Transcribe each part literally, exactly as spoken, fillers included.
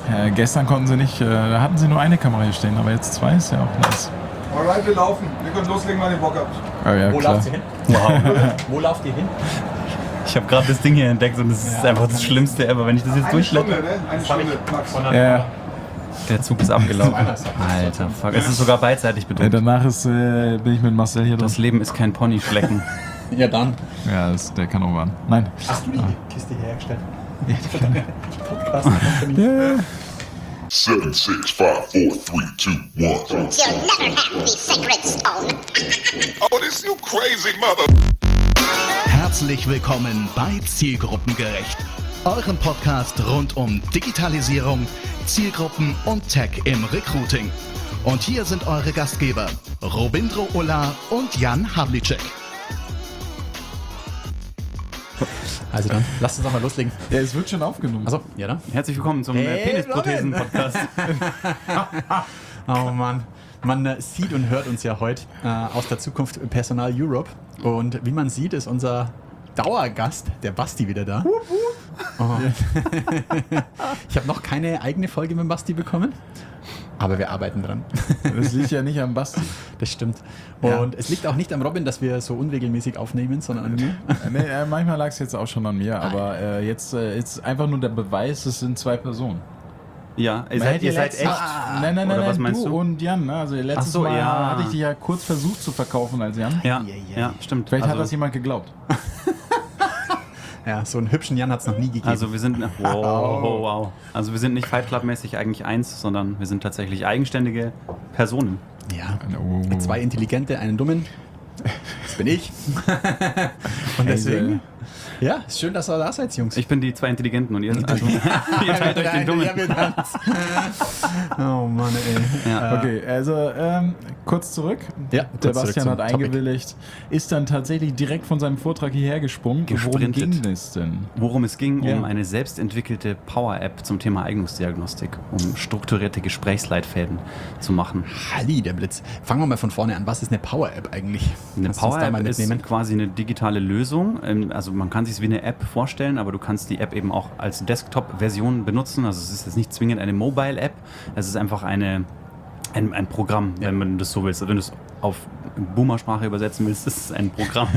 Äh, gestern konnten sie nicht, äh, da hatten sie nur eine Kamera hier stehen, aber jetzt zwei ist ja auch nice. Alright, wir laufen. Wir können loslegen, wenn ihr Bock habt. Oh, ja, Wo klar. lauft ihr hin? Wow. Wo lauft ihr hin? Ich habe gerade das Ding hier entdeckt und es ist Ja. einfach das Schlimmste ever, wenn ich das jetzt Eine Stunde, durchschleppe. ne? Eine Stunde, Max. Ja, Der Zug ist abgelaufen. Alter, fuck. Es ist sogar beidseitig ja, bedruckt. danach ist, äh, bin ich mit Marcel hier drin. Das Leben ist kein Ponyschlecken. Ja, dann. Ja, das, der kann auch warten. Nein. Hast du die Kiste hergestellt? Seven, six, five, four, three, two, one. You'll never have the sacred stone. Oh, this you crazy mother. Herzlich willkommen bei Zielgruppengerecht, eurem Podcast rund um Digitalisierung, Zielgruppen und Tech im Recruiting. Und hier sind eure Gastgeber Robindro Ulla und Jan Havlicek. Also dann, lasst uns doch mal loslegen. Ja, es wird schon aufgenommen. Achso, ja dann. Herzlich willkommen zum Hey, äh, Penisprothesen-Podcast. Oh Mann. Man äh, sieht und hört uns ja heute äh, aus der Zukunft Personal Europe. Und wie man sieht, ist unser Dauergast, der Basti, wieder da. Oh. Ich habe noch keine eigene Folge mit dem Basti bekommen, aber wir arbeiten dran. Das liegt ja nicht am Basti. Das stimmt. Und Ja. es liegt auch nicht am Robin, dass wir so unregelmäßig aufnehmen, sondern an mir. Nee, äh, manchmal lag es jetzt auch schon an mir, aber äh, jetzt äh, ist einfach nur der Beweis, es sind zwei Personen. Ja, ihr Man seid, hätte ihr seid letztes- echt. Ah, nein, nein, nein, Oder was nein, meinst du, du? und Jan. Ne? Also letztes Ach so, Mal ja. hatte ich dich ja kurz versucht zu verkaufen als Jan. Ja, Ja, ja, ja, stimmt. Vielleicht hat also, das jemand geglaubt. Ja, so einen hübschen Jan hat es noch nie gegeben. also wir sind, wow, wow, wow. Also wir sind nicht Fight Club-mäßig eigentlich eins, sondern wir sind tatsächlich eigenständige Personen. ja. Oh. Zwei Intelligente, einen Dummen. Das bin ich. Und deswegen, ja, ist schön, dass ihr da seid, Jungs. Ich bin die zwei Intelligenten und ihr, also, ihr teilt euch den Dummen. Oh Mann, ey. Ja. Okay, also ähm, kurz zurück. Ja, der kurz zurück Bastian zum hat Topic. eingewilligt, ist dann tatsächlich direkt von seinem Vortrag hierher gesprungen. Worum Gesprintet. ging es denn? Worum es ging, Ja. um eine selbstentwickelte Power-App zum Thema Eignungsdiagnostik, um strukturierte Gesprächsleitfäden zu machen. Halli, der Blitz. Fangen wir mal von vorne an. Was ist eine Power-App eigentlich? Eine Kannst du uns da mal Power-App ist mitnehmen? quasi eine digitale Lösung. Ähm, Also man kann sich es wie eine App vorstellen, aber du kannst die App eben auch als Desktop-Version benutzen. Also es ist jetzt nicht zwingend eine Mobile-App, es ist einfach eine, ein, ein Programm, wenn man das so willst. Also wenn du es auf Boomer-Sprache übersetzen willst, ist es ein Programm.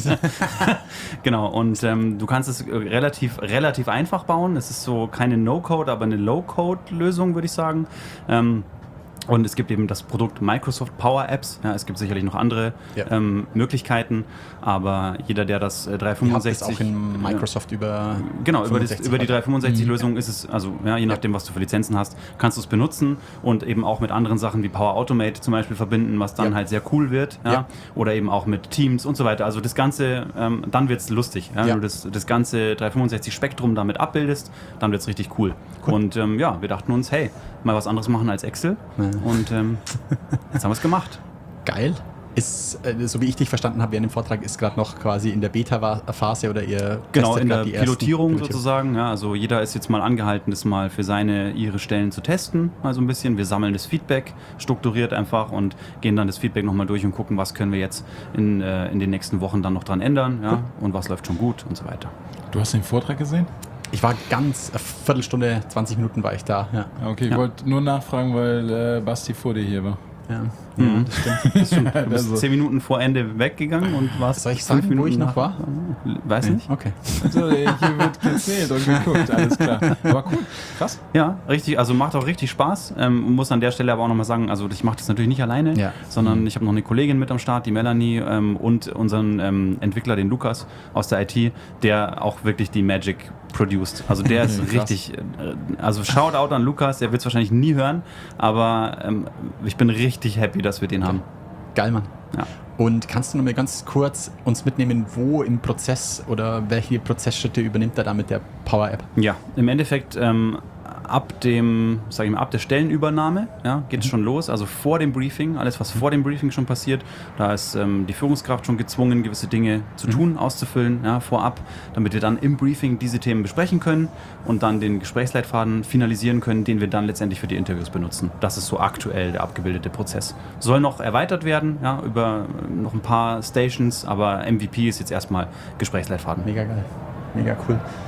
Genau, und ähm, du kannst es relativ, relativ einfach bauen. Es ist so keine No-Code, aber eine Low-Code-Lösung, würde ich sagen. Ähm, Und es gibt eben das Produkt Microsoft Power Apps. Ja, es gibt sicherlich noch andere Ja. ähm, Möglichkeiten, aber jeder, der das äh, Ihr habt dreihundertfünfundsechzig... das auch in Microsoft über Genau, über, das, fünfundsechzig über die hat. dreihundertfünfundsechzig-Lösung ist es, also ja, je nachdem, was du für Lizenzen hast, kannst du es benutzen und eben auch mit anderen Sachen wie Power Automate zum Beispiel verbinden, was dann Ja. halt sehr cool wird. Ja? Ja. Oder eben auch mit Teams und so weiter. Also das Ganze, ähm, dann wird es lustig. Ja? Ja. Wenn du das, das ganze dreihundertfünfundsechzig-Spektrum damit abbildest, dann wird es richtig cool. Cool. Und ähm, ja, wir dachten uns, hey, mal was anderes machen als Excel. Ja. Und ähm, jetzt haben wir es gemacht. Geil. Ist, äh, so wie ich dich verstanden habe, während dem Vortrag ist gerade noch quasi in der Beta-Phase oder ihr Genau, testet in der grad die ersten Pilotierung Pilotierung. sozusagen. Ja, also jeder ist jetzt mal angehalten, das mal für seine, ihre Stellen zu testen, mal so ein bisschen. Wir sammeln das Feedback strukturiert einfach und gehen dann das Feedback nochmal durch und gucken, was können wir jetzt in, äh, in den nächsten Wochen dann noch dran ändern, ja, und was läuft schon gut und so weiter. Du hast den Vortrag gesehen? Ich war ganz, eine Viertelstunde, zwanzig Minuten war ich da. Ja. Okay, ich Ja. wollte nur nachfragen, weil äh, Basti vor dir hier war. Ja. Mhm. Das stimmt. Das stimmt. Du bist Also- zehn Minuten vor Ende weggegangen und warst Soll ich fünf sagen, wo ich Minuten noch war? Weiß nicht. Okay. Also, hier wird gezählt und geguckt, alles klar. Aber cool, krass. Ja, richtig, also macht auch richtig Spaß. Ähm, muss an der Stelle aber auch nochmal sagen, also ich mache das natürlich nicht alleine, Ja. sondern ich habe noch eine Kollegin mit am Start, die Melanie, ähm, und unseren ähm, Entwickler, den Lukas aus der I T, der auch wirklich die Magic produced. Also der ist Krass. richtig, äh, also Shoutout an Lukas, der wird es wahrscheinlich nie hören, aber ähm, ich bin richtig happy, dass wir den haben. Geil, Mann. Ja. Und kannst du noch mal ganz kurz uns mitnehmen, wo im Prozess oder welche Prozessschritte übernimmt er da mit der Power-App? Ja, im Endeffekt ähm, ab dem, sag ich mal, ab der Stellenübernahme, ja, geht es schon los. Also vor dem Briefing, alles was vor dem Briefing schon passiert, da ist ähm, die Führungskraft schon gezwungen, gewisse Dinge zu tun, auszufüllen, ja, vorab, damit wir dann im Briefing diese Themen besprechen können und dann den Gesprächsleitfaden finalisieren können, den wir dann letztendlich für die Interviews benutzen. Das ist so aktuell der abgebildete Prozess. Soll noch erweitert werden, ja, über äh, noch ein paar Stations, aber M V P ist jetzt erstmal Gesprächsleitfaden. Mega geil. Mega cool.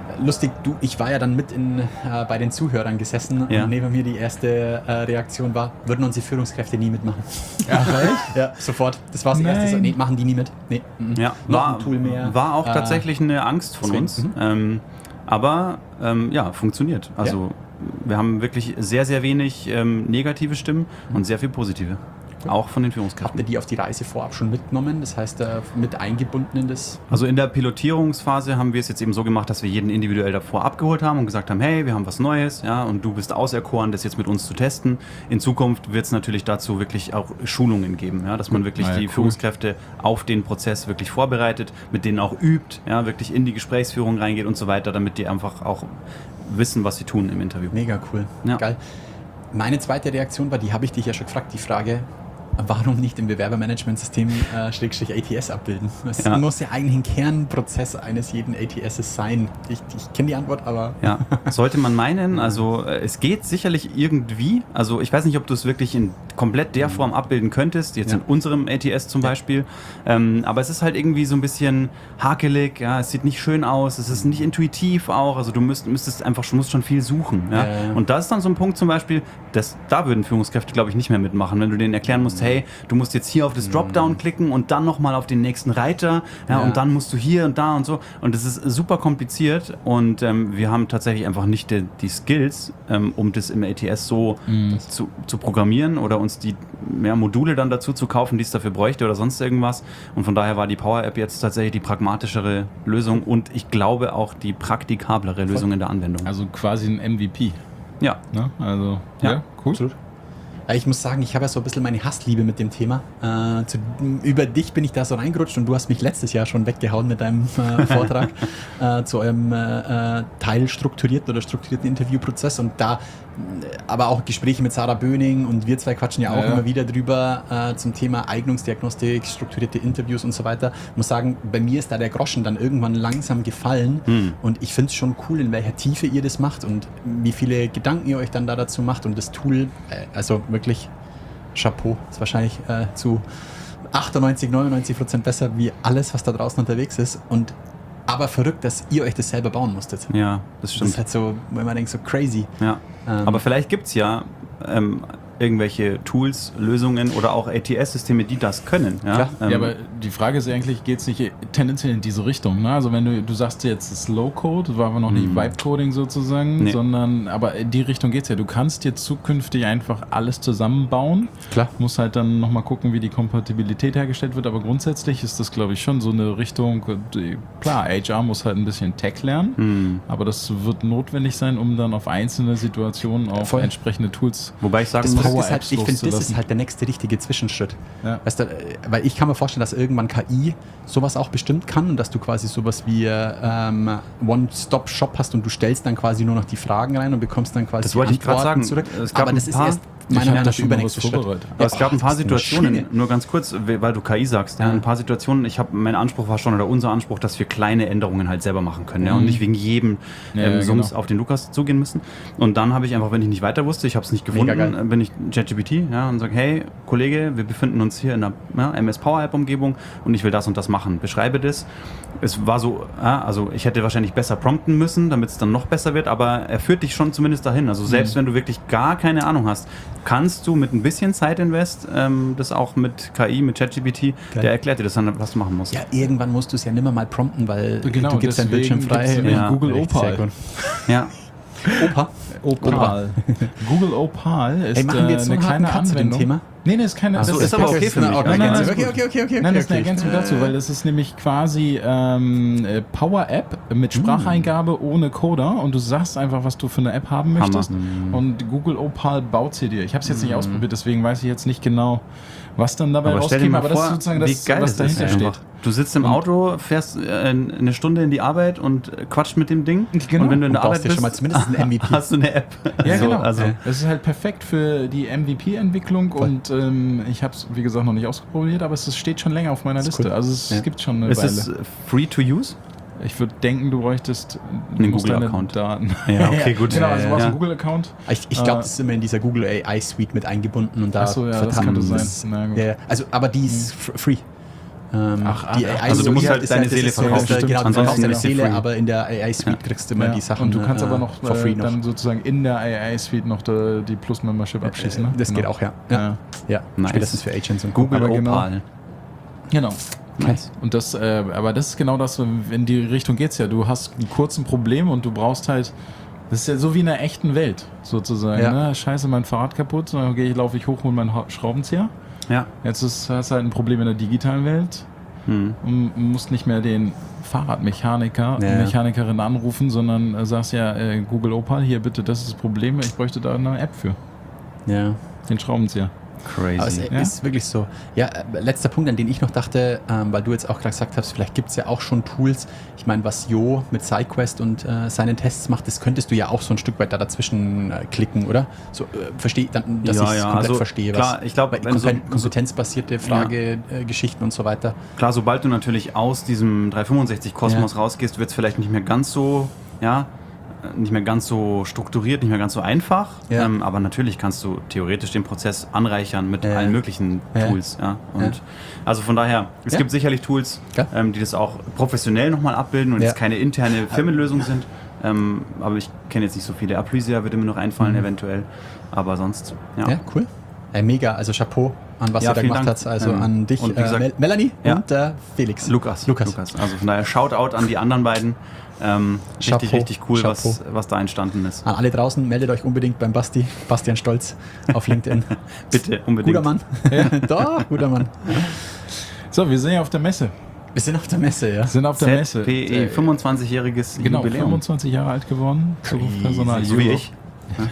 lustig, du, ich war ja dann mit in, äh, bei den Zuhörern gesessen Ja. und neben mir die erste äh, Reaktion war, würden unsere Führungskräfte nie mitmachen. Ach, echt? Ja, sofort. Das war das Nein. erste. So, nee, machen die nie mit. Nee. mhm. Ja, Noch war, ein Tool mehr. war auch Äh, tatsächlich eine Angst von deswegen, uns. mhm. Ähm, aber ähm, ja, funktioniert. Also wir haben wirklich sehr, sehr wenig ähm, negative Stimmen und sehr viel positive. Auch von den Habt ihr Führungskräften. die auf die Reise vorab schon mitgenommen? Das heißt, äh, mit eingebunden in das? Also in der Pilotierungsphase haben wir es jetzt eben so gemacht, dass wir jeden individuell davor abgeholt haben und gesagt haben, hey, wir haben was Neues, ja, und du bist auserkoren, das jetzt mit uns zu testen. In Zukunft wird es natürlich dazu wirklich auch Schulungen geben, ja, dass man wirklich Na ja, die cool. Führungskräfte auf den Prozess wirklich vorbereitet, mit denen auch übt, ja, wirklich in die Gesprächsführung reingeht und so weiter, damit die einfach auch wissen, was sie tun im Interview. Mega cool. Ja. Geil. Meine zweite Reaktion war, die habe ich dich ja schon gefragt, die Frage, warum nicht im Bewerbermanagementsystem äh, Schrägstrich A T S abbilden? Das Ja. muss ja eigentlich ein Kernprozess eines jeden A T S sein. Ich, ich kenne die Antwort, aber Ja, sollte man meinen. Also äh, es geht sicherlich irgendwie. Also ich weiß nicht, ob du es wirklich in komplett der Form abbilden könntest, jetzt Ja. in unserem A T S zum Ja. Beispiel. Ähm, aber es ist halt irgendwie so ein bisschen hakelig, ja, es sieht nicht schön aus, es ist nicht intuitiv auch. Also du müsst, müsstest einfach schon, musst schon viel suchen. Ja? Ja, ja. Und das ist dann so ein Punkt zum Beispiel, dass, da würden Führungskräfte, glaube ich, nicht mehr mitmachen, wenn du denen erklären musst, hey, du musst jetzt hier auf das Dropdown klicken und dann nochmal auf den nächsten Reiter, ja, Ja. und dann musst du hier und da und so. Und das ist super kompliziert und ähm, wir haben tatsächlich einfach nicht die, die Skills, ähm, um das im A T S so zu, zu programmieren oder uns die mehr Module dann dazu zu kaufen, die es dafür bräuchte oder sonst irgendwas. Und von daher war die Power App jetzt tatsächlich die pragmatischere Lösung und ich glaube auch die praktikablere Lösung in der Anwendung. Also quasi ein M V P. Ja, Ne? Also, Ja, ja, cool. Ja, ich muss sagen, ich habe ja so ein bisschen meine Hassliebe mit dem Thema. Äh, zu, über dich bin ich da so reingerutscht und du hast mich letztes Jahr schon weggehauen mit deinem äh, Vortrag äh, zu eurem äh, teilstrukturierten oder strukturierten Interviewprozess und da aber auch Gespräche mit Sarah Böning und wir zwei quatschen ja auch Ja, ja. immer wieder drüber äh, zum Thema Eignungsdiagnostik, strukturierte Interviews und so weiter. Ich muss sagen, bei mir ist da der Groschen dann irgendwann langsam gefallen Hm. und ich finde es schon cool, in welcher Tiefe ihr das macht und wie viele Gedanken ihr euch dann da dazu macht und das Tool, äh, also wirklich Chapeau, ist wahrscheinlich äh, zu achtundneunzig, neunundneunzig Prozent besser wie alles, was da draußen unterwegs ist und aber verrückt, dass ihr euch das selber bauen musstet. ja, das Das stimmt. ist halt so, wenn man denkt, so crazy. Ja. Ähm, Aber vielleicht gibt es ja ähm, irgendwelche Tools, Lösungen oder auch A T S-Systeme, die das können. Ja, Klar. ähm, Ja, aber die Frage ist eigentlich, geht es nicht tendenziell in diese Richtung? Ne? Also wenn du, du sagst jetzt Slow Code, das war aber noch nicht Vibe Coding sozusagen, Nee. sondern aber in die Richtung geht es ja. Du kannst dir zukünftig einfach alles zusammenbauen. Klar. Muss halt dann nochmal gucken, wie die Kompatibilität hergestellt wird, aber grundsätzlich ist das, glaube ich, schon so eine Richtung, die, klar, H R muss halt ein bisschen Tech lernen, hm. aber das wird notwendig sein, um dann auf einzelne Situationen auch Voll. entsprechende Tools. Wobei ich sagen Das muss, Verrückte Power ist halt, Apps ich finde, das ist loszulassen. halt der nächste richtige Zwischenschritt. Ja. Weißt du, äh, weil ich kann mir vorstellen, dass irgendwann K I sowas auch bestimmt kann und dass du quasi sowas wie ähm, One-Stop-Shop hast und du stellst dann quasi nur noch die Fragen rein und bekommst dann quasi Das wollte ich gerade Antworten sagen. zurück. Es gab Aber ein das ist paar- erst Ich meiner hab Meinung da nach der schon mal was übernächste Schritt. vorbereitet. aber es gab ein paar das ist eine Situationen, Maschine. nur ganz kurz, weil du K I sagst, ja, Ja. ein paar Situationen, ich habe, mein Anspruch war schon, oder unser Anspruch, dass wir kleine Änderungen halt selber machen können, ja, und nicht wegen jedem Ja, ähm, ja, Sums genau. auf den Lukas zugehen müssen. Und dann habe ich einfach, wenn ich nicht weiter wusste, ich habe es nicht Mega gefunden, geil. äh, bin ich ChatGPT, ja, und sage, hey, Kollege, wir befinden uns hier in einer ja, M S Power App Umgebung und ich will das und das machen. Beschreibe das. Es war so, ja, also ich hätte wahrscheinlich besser prompten müssen, damit es dann noch besser wird, aber er führt dich schon zumindest dahin. Also selbst wenn du wirklich gar keine Ahnung hast, kannst du mit ein bisschen Zeitinvest ähm, das auch mit K I, mit ChatGPT, Geil. der erklärt dir das dann, was du machen musst. Ja, irgendwann musst du es ja nimmer mal prompten, weil Genau, du gibst deinen deswegen Bildschirm frei. gibt's nämlich Ja. Google Echt sehr Opal. gut. Ja. Opa? Opal. Google Opal ist Ey, machen wir äh, jetzt so eine einen harten kleine Cut zu dem Anwendung. Thema? Nee, nee, ist keine. Ach so, das ist aber okay, okay ist für in mich. Ordnung. Nein, nein, Okay, nein, okay, okay, okay, Nein, das ist eine okay. Ergänzung dazu, weil das ist nämlich quasi ähm, äh, Power-App mit Spracheingabe ohne Coder und du sagst einfach, was du für eine App haben möchtest und Google Opal baut sie dir. Ich habe es jetzt nicht ausprobiert, deswegen weiß ich jetzt nicht genau, was dann dabei Aber stell dir rauskäme, mal aber das vor, ist sozusagen wie das, geil was das ist dahinter einfach. steht. Du sitzt im Auto, fährst äh, eine Stunde in die Arbeit und quatscht mit dem Ding. Genau. Und wenn du in der Und Arbeit baust dir bist, schon mal zumindest einen M V P. hast du eine App. Ja, So, genau. Also, Es ist halt perfekt für die M V P-Entwicklung und ähm, ich habe es, wie gesagt, noch nicht ausprobiert, aber es ist- steht schon länger auf meiner ist Liste. cool. Also es Ja. gibt schon eine ist Weile. es free to use? Ich würde denken, du bräuchtest Einen musst deine Google-Account. Daten. Ja, okay, gut. Genau, also du brauchst Ja. einen Google-Account. Ich, ich glaube, Äh, das ist immer in dieser Google A I Suite mit eingebunden und da Ach so, ja, das vertan- könnte sein. das- Na gut. Ja, ja. Also, aber die ist f- free. Ähm, Ach, die ach, A I also du musst Suite halt ist deine das Seele ist so, verkaufen. dass du- Genau, du Ansonsten verkaufst deine ist sie Seele, free. aber in der A I Suite kriegst du immer Ja. die Sachen Und du kannst äh, aber noch, for free äh, noch. dann sozusagen in der A I-Suite noch die, die Plus-Membership abschließen. Ne? Das Genau. geht auch, ja. Ja, Ja. ja. Nice. Spätestens für Agents und Co. Google Aber genau. Opal. Genau. Nice. Und das, äh, aber das ist genau das, in die Richtung geht's ja. Du hast einen kurzen Problem und du brauchst halt, das ist ja so wie in einer echten Welt, sozusagen. Ja. Ne? Scheiße, mein Fahrrad kaputt, dann gehe ich, laufe ich hoch, hole meinen Ha- Schraubenzieher. Ja. Jetzt ist, hast du halt ein Problem in der digitalen Welt Hm. und musst nicht mehr den Fahrradmechaniker, Ja. Mechanikerin anrufen, sondern äh, sagst ja, äh, Google Opal, hier bitte, das ist das Problem, ich bräuchte da eine App für, Ja. den Schraubenzieher. Aber es Crazy. Ja. ist wirklich so. Ja, äh, letzter Punkt, an den ich noch dachte, ähm, weil du jetzt auch gerade gesagt hast, vielleicht gibt es ja auch schon Tools. Ich meine, was Jo mit SideQuest und äh, seinen Tests macht, das könntest du ja auch so ein Stück weit da dazwischen äh, klicken, oder? So, äh, verstehe, dann, dass Ja, ich es ja, komplett also verstehe. klar, ich glaub, weil wenn so- kompe- kompetenzbasierte Frage, äh, Geschichten und so weiter. Klar, sobald du natürlich aus diesem dreihundertfünfundsechzig-Kosmos Ja. rausgehst, wird es vielleicht nicht mehr ganz so, ja, äh, nicht mehr ganz so strukturiert, nicht mehr ganz so einfach. Ja. Ähm, aber natürlich kannst du theoretisch den Prozess anreichern mit Ja. allen möglichen Ja. Tools. Ja. Und Ja. also von daher, es Ja. gibt sicherlich Tools, Ja. ähm, die das auch professionell nochmal abbilden und Ja. jetzt keine interne Firmenlösung sind. Ähm, aber ich kenne jetzt nicht so viele. Aplysia würde mir noch einfallen, Mhm. eventuell. Aber sonst, ja. Ja, cool. Äh, mega, also Chapeau an was Ja, ihr da vielen gemacht Dank. habt. Also Ähm, an dich, und wie äh, gesagt- Mel Melanie Ja. und äh, Felix. Lukas. Lukas. Also von daher Shoutout an die anderen beiden. Ähm, richtig, Chapeau. richtig cool, was, Chapeau. was da entstanden ist. An alle draußen, meldet euch unbedingt beim Basti, Bastian Stolz auf LinkedIn. Bitte, unbedingt. Guter Mann. Doch, guter Mann. So, wir sind ja auf der Messe. Wir sind auf der Messe, ja. Wir sind auf der Messe. Z P E, Äh, fünfundzwanzigjähriges Genau, Jubiläum. fünfundzwanzig Jahre alt geworden. Zukunft Personal So wie Europe. ich.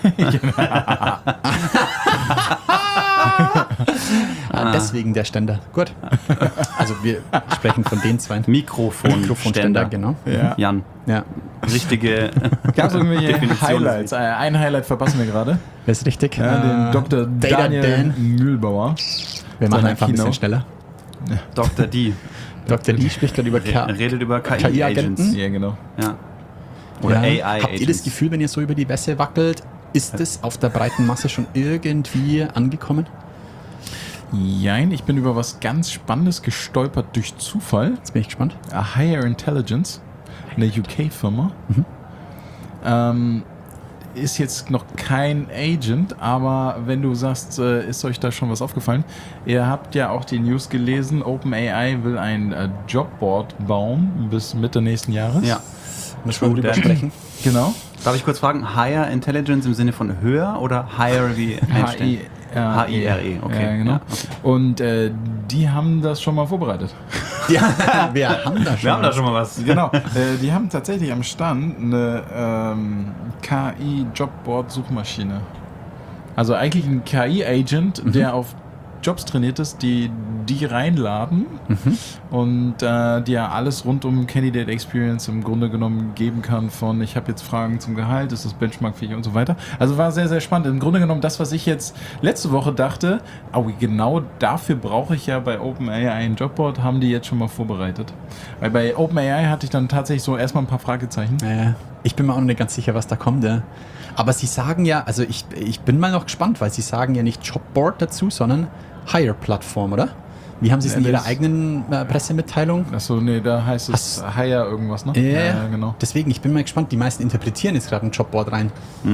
Ah, deswegen der Ständer. Gut. Also wir sprechen von den zwei. Mikrofon, Mikrofonständer, Ständer. genau. Ja. Jan, Ja, richtige Gab es irgendwelche Definition Highlights? Äh, ein Highlight verpassen wir gerade. das ist richtig. Ja, den Äh, Doktor Data Daniel Dan. Mühlbauer. Wir machen seiner einfach ein bisschen Keynote. schneller. Doktor D. Doktor Lee spricht gerade über Re K redet über K K I-Agents. I-Agenten. Ja, genau. Ja. Oder Ja. A Habt ihr das I-Agents. Gefühl, wenn ihr so über die Wäsche wackelt, ist es auf der breiten Masse schon irgendwie angekommen? Jein, ich bin über was ganz Spannendes gestolpert durch Zufall. Jetzt bin ich gespannt. A Higher Intelligence, eine U K-Firma. Mhm. Ähm, ist jetzt noch kein Agent, aber wenn du sagst, äh, ist euch da schon was aufgefallen? Ihr habt ja auch die News gelesen, OpenAI will ein äh, Jobboard bauen bis Mitte nächsten Jahres. Ja. Müssen wir drüber Dan. sprechen. Genau. Darf ich kurz fragen, Higher Intelligence im Sinne von höher oder Higher wie einstellen? H I R E, okay. Ja, genau. Ja, okay. Und äh, die haben das schon mal vorbereitet. Ja, wir haben da schon. Wir haben da schon mal was. Genau. äh, die haben tatsächlich am Stand eine ähm, K I-Jobboard-Suchmaschine. Also eigentlich ein K I-Agent, Mhm. der auf Jobs trainiert ist, die die reinladen Mhm. und äh, die ja alles rund um Candidate Experience im Grunde genommen geben kann von ich habe jetzt Fragen zum Gehalt, ist das benchmarkfähig und so weiter. Also war sehr, sehr spannend. Im Grunde genommen das, was ich jetzt letzte Woche dachte, oh, genau dafür brauche ich ja bei OpenAI ein Jobboard, haben die jetzt schon mal vorbereitet. Weil bei OpenAI hatte ich dann tatsächlich so erstmal ein paar Fragezeichen. Äh, ich bin mir auch noch nicht ganz sicher, was da kommt. Ja. Aber sie sagen ja, also ich, ich bin mal noch gespannt, weil sie sagen ja nicht Jobboard dazu, sondern Hire-Plattform, oder? Wie haben sie es Ja, in ihrer das- eigenen äh, Pressemitteilung? Achso, nee, da heißt es Hire irgendwas, ne? Ja, genau. Deswegen, ich bin mal gespannt. Die meisten interpretieren jetzt gerade ein Jobboard rein.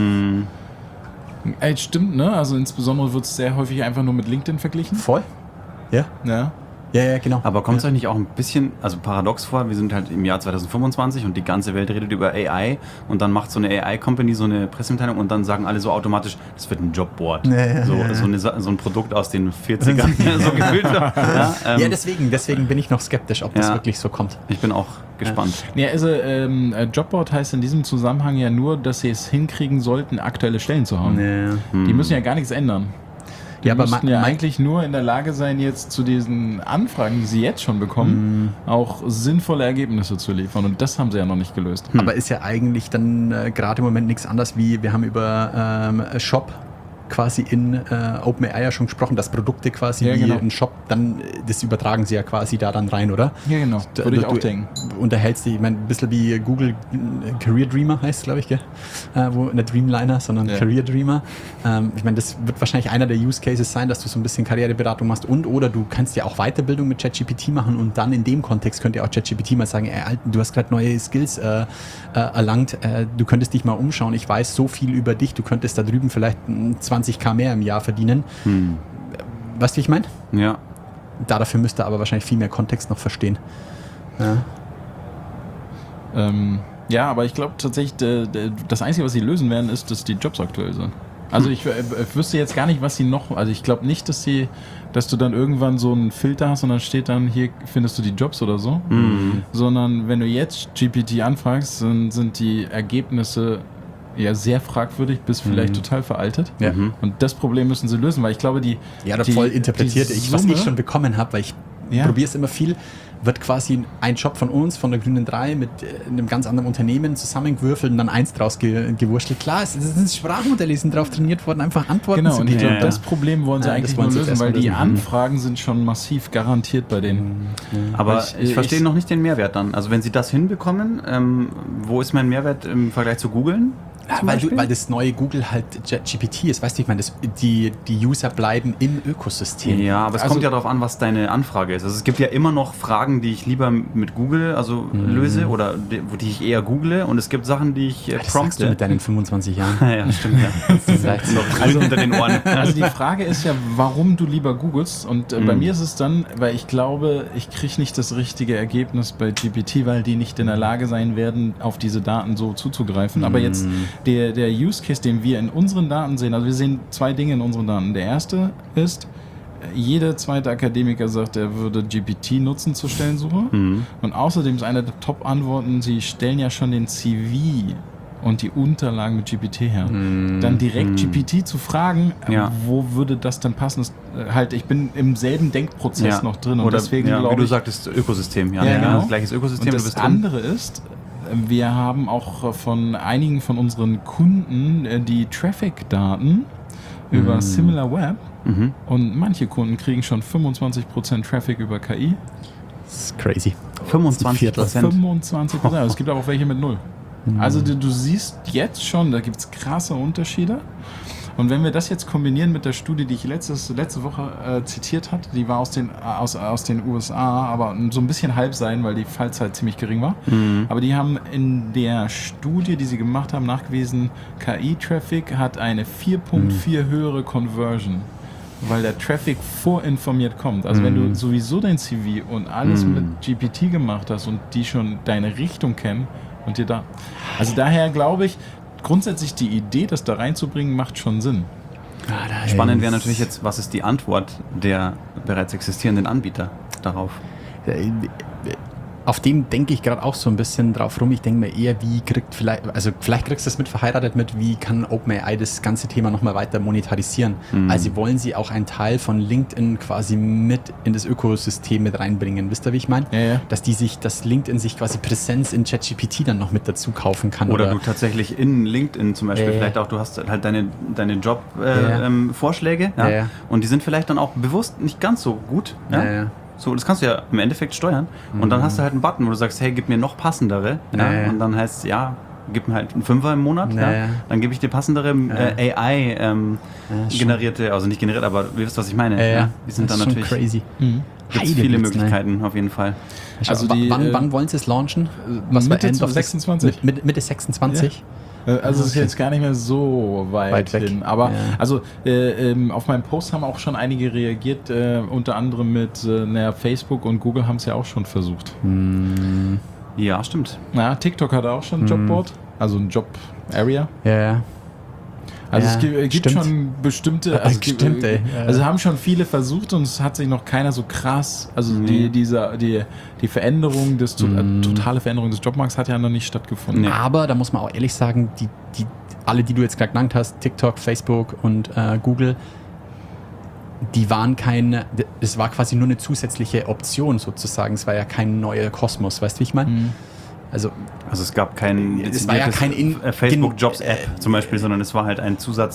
Ey, stimmt, ne? Also insbesondere wird es sehr häufig einfach nur mit LinkedIn verglichen. Voll? Ja? Ja. Ja, ja, genau. Aber kommt es ja. euch nicht auch ein bisschen, also paradox vor, wir sind halt im Jahr zweitausendfünfundzwanzig und die ganze Welt redet über A I und dann macht so eine A I-Company so eine Pressemitteilung und dann sagen alle so automatisch, das wird ein Jobboard. Ja, ja, so, ja. so, eine, Sa- so ein Produkt aus den vierzigern, so gefühlt. Ja, ähm, Ja, deswegen, deswegen bin ich noch skeptisch, ob das Ja. wirklich so kommt. ich bin auch gespannt. Ja, also ähm, äh, Jobboard heißt in diesem Zusammenhang ja nur, dass sie es hinkriegen sollten, aktuelle Stellen zu haben. Ja. Die müssen ja gar nichts ändern. Die Ja, aber müssten ma- ja mein- eigentlich nur in der Lage sein, jetzt zu diesen Anfragen, die sie jetzt schon bekommen, auch sinnvolle Ergebnisse zu liefern. Und das haben sie ja noch nicht gelöst. Aber ist ja eigentlich dann äh, gerade im Moment nichts anderes wie, wir haben über ähm, Shop quasi in äh, OpenAI ja schon gesprochen, dass Produkte quasi Ja, wie genau. ein Shop, dann das übertragen sie ja quasi da dann rein, oder? Ja, genau. Da- Würde ich du- auch du denken. Unterhältst dich, ich meine, ein bisschen wie Google äh, Career Dreamer heißt, glaube ich, gell? Äh, wo nicht Dreamliner, sondern Ja. Career Dreamer. Ähm, ich meine, das wird wahrscheinlich einer der Use Cases sein, dass du so ein bisschen Karriereberatung machst und oder du kannst ja auch Weiterbildung mit ChatGPT machen und dann in dem Kontext könnte ja auch ChatGPT mal sagen, ey, Alter, du hast gerade neue Skills äh, äh, erlangt, äh, du könntest dich mal umschauen, ich weiß so viel über dich, du könntest da drüben vielleicht mm, zwanzig K mehr im Jahr verdienen. Hm. Weißt du, wie ich meine? Ja. Da dafür müsste er aber wahrscheinlich viel mehr Kontext noch verstehen. Ja. Ähm, ja, aber ich glaube tatsächlich, der, der, das Einzige, was sie lösen werden, ist, dass die Jobs aktuell sind. Also ich, äh, ich wüsste jetzt gar nicht, was sie noch, also ich glaube nicht, dass sie, dass du dann irgendwann so einen Filter hast und dann steht dann, hier findest du die Jobs oder so, Mhm. sondern wenn du jetzt G P T anfragst, dann sind die Ergebnisse ja sehr fragwürdig bis vielleicht total veraltet. Ja. Mhm. Und das Problem müssen sie lösen, weil ich glaube, die Ja, da die, voll interpretiert. die Ich, was Summe- ich schon bekommen habe, weil ich Ja. probiere es immer viel, wird quasi ein Job von uns, von der Grünen drei, mit äh, einem ganz anderen Unternehmen zusammengewürfelt und dann eins draus ge gewurschtelt. Klar, es es sind Sprachmodelle, die sind darauf trainiert worden, einfach Antworten Genau, zu und ich geben. glaube, Ja, ja. das Problem wollen sie Ja, eigentlich das wollen nur sie lösen, erst weil mal die lösen. Anfragen sind schon massiv garantiert bei denen. Aber Ich- ich, ich- verstehe noch nicht den Mehrwert dann. Also wenn sie das hinbekommen, ähm, wo ist mein Mehrwert im Vergleich zu Googlen? Ja, zum weil, du, Beispiel? weil das neue Google halt G P T ist, weißt du, ich meine, das, die, die User bleiben im Ökosystem. Ja, aber es Also- kommt ja darauf an, was deine Anfrage ist. Also es gibt ja immer noch Fragen, die ich lieber mit Google also löse oder die, die ich eher google und es gibt Sachen, die ich äh, Das sagst du prompte. mit deinen fünfundzwanzig Jahren. Ja, stimmt, ja. Das ist halt so. Also hinter den Ohren. Also die Frage ist ja, warum du lieber googelst und äh, bei Mhm. mir ist es dann, weil ich glaube, ich kriege nicht das richtige Ergebnis bei G P T, weil die nicht in der Lage sein werden, auf diese Daten so zuzugreifen. Aber jetzt der, der Use Case, den wir in unseren Daten sehen, also wir sehen zwei Dinge in unseren Daten. Der erste ist, jeder zweite Akademiker sagt, er würde G P T nutzen zur Stellensuche. Mhm. Und außerdem ist eine der Top-Antworten, sie stellen ja schon den C V und die Unterlagen mit G P T her. Dann direkt G P T zu fragen, äh, Ja. wo würde das denn passen, ist, äh, halt, ich bin im selben Denkprozess Ja. noch drin und Oder deswegen ja, wie glaube du ich, sagtest, Ökosystem. Ja, Ja, ja, genau. das gleiches Ökosystem, und du das bist drin. andere ist, äh, wir haben auch von einigen von unseren Kunden äh, die Traffic-Daten über SimilarWeb Mhm. und manche Kunden kriegen schon fünfundzwanzig Prozent Traffic über K I. Das ist crazy. fünfundzwanzig Prozent. fünfundzwanzig Prozent. Es gibt aber auch welche mit null. Also du, du siehst jetzt schon, da gibt es krasse Unterschiede. Und wenn wir das jetzt kombinieren mit der Studie, die ich letztes, letzte Woche äh, zitiert hatte, die war aus den, aus, aus den U S A, aber so ein bisschen halb sein, weil die Fallzeit ziemlich gering war. Aber die haben in der Studie, die sie gemacht haben, nachgewiesen, K I-Traffic hat eine vier Komma vier höhere Conversion. Weil der Traffic vorinformiert kommt. Also wenn du sowieso dein C V und alles mit G P T gemacht hast und die schon deine Richtung kennen und dir da... Also daher glaube ich, grundsätzlich die Idee, das da reinzubringen, macht schon Sinn. Spannend wäre natürlich jetzt, was ist die Antwort der bereits existierenden Anbieter darauf? Äh, Auf dem denke ich gerade auch so ein bisschen drauf rum. Ich denke mir eher, wie kriegt vielleicht, also vielleicht kriegst du das mit verheiratet mit, wie kann OpenAI das ganze Thema nochmal weiter monetarisieren. Mhm. Also wollen sie auch einen Teil von LinkedIn quasi mit in das Ökosystem mit reinbringen. Wisst ihr, wie ich meine? Ja, ja. Dass die sich, dass LinkedIn sich quasi Präsenz in ChatGPT dann noch mit dazu kaufen kann. Oder du tatsächlich in LinkedIn zum Beispiel, Ja, ja. vielleicht auch, du hast halt deine, deine Job-Vorschläge Ja, äh, ja. ähm, Vorschläge, ja? Ja, ja. Und die sind vielleicht dann auch bewusst nicht ganz so gut. Ja? Ja, ja. So, das kannst du ja im Endeffekt steuern. Und dann hast du halt einen Button, wo du sagst, hey, gib mir noch passendere. Ja, Ja? ja. Und dann heißt es, ja, gib mir halt einen Fünfer im Monat. Ja, Ja? ja. Dann gebe ich dir passendere äh, A I ähm, Ja, schon. generierte, also nicht generiert, aber du wisst, was ich meine. Ja, ja. Die sind Das dann ist schon natürlich, crazy. gibt's Heide viele Blitz, ne? Möglichkeiten auf jeden Fall. Also W- die, wann, äh, wann wollen sie es launchen? Was war Mitte End of sechsundzwanzig. Mit, mit, Mitte sechsundzwanzig? Äh, Also es ist okay. jetzt gar nicht mehr so weit, Weit weg. hin. Aber Ja. also äh, ähm, auf meinen Post haben auch schon einige reagiert, äh, unter anderem mit äh, naja, Facebook und Google haben es ja auch schon versucht. Ja, stimmt. Na, TikTok hat auch schon ein Jobboard, also ein Job-Area. Ja, ja. Also Ja, es gibt, äh, gibt stimmt. schon bestimmte, Ja, also, es gibt, stimmt, äh, ey. Ja. also haben schon viele versucht und es hat sich noch keiner so krass, also die, dieser, die, die Veränderung, des, äh, totale Veränderung des Jobmarkts hat ja noch nicht stattgefunden. Nee. Aber da muss man auch ehrlich sagen, die, die, alle, die du jetzt gerade genannt hast, TikTok, Facebook und äh, Google, die waren keine, es war quasi nur eine zusätzliche Option sozusagen. Es war ja kein neuer Kosmos, weißt du, wie ich meine? Also, Also es gab kein Es war ja dezidiertes, kein In- äh, Facebook Gen- Jobs App zum Beispiel, sondern es war halt ein Zusatz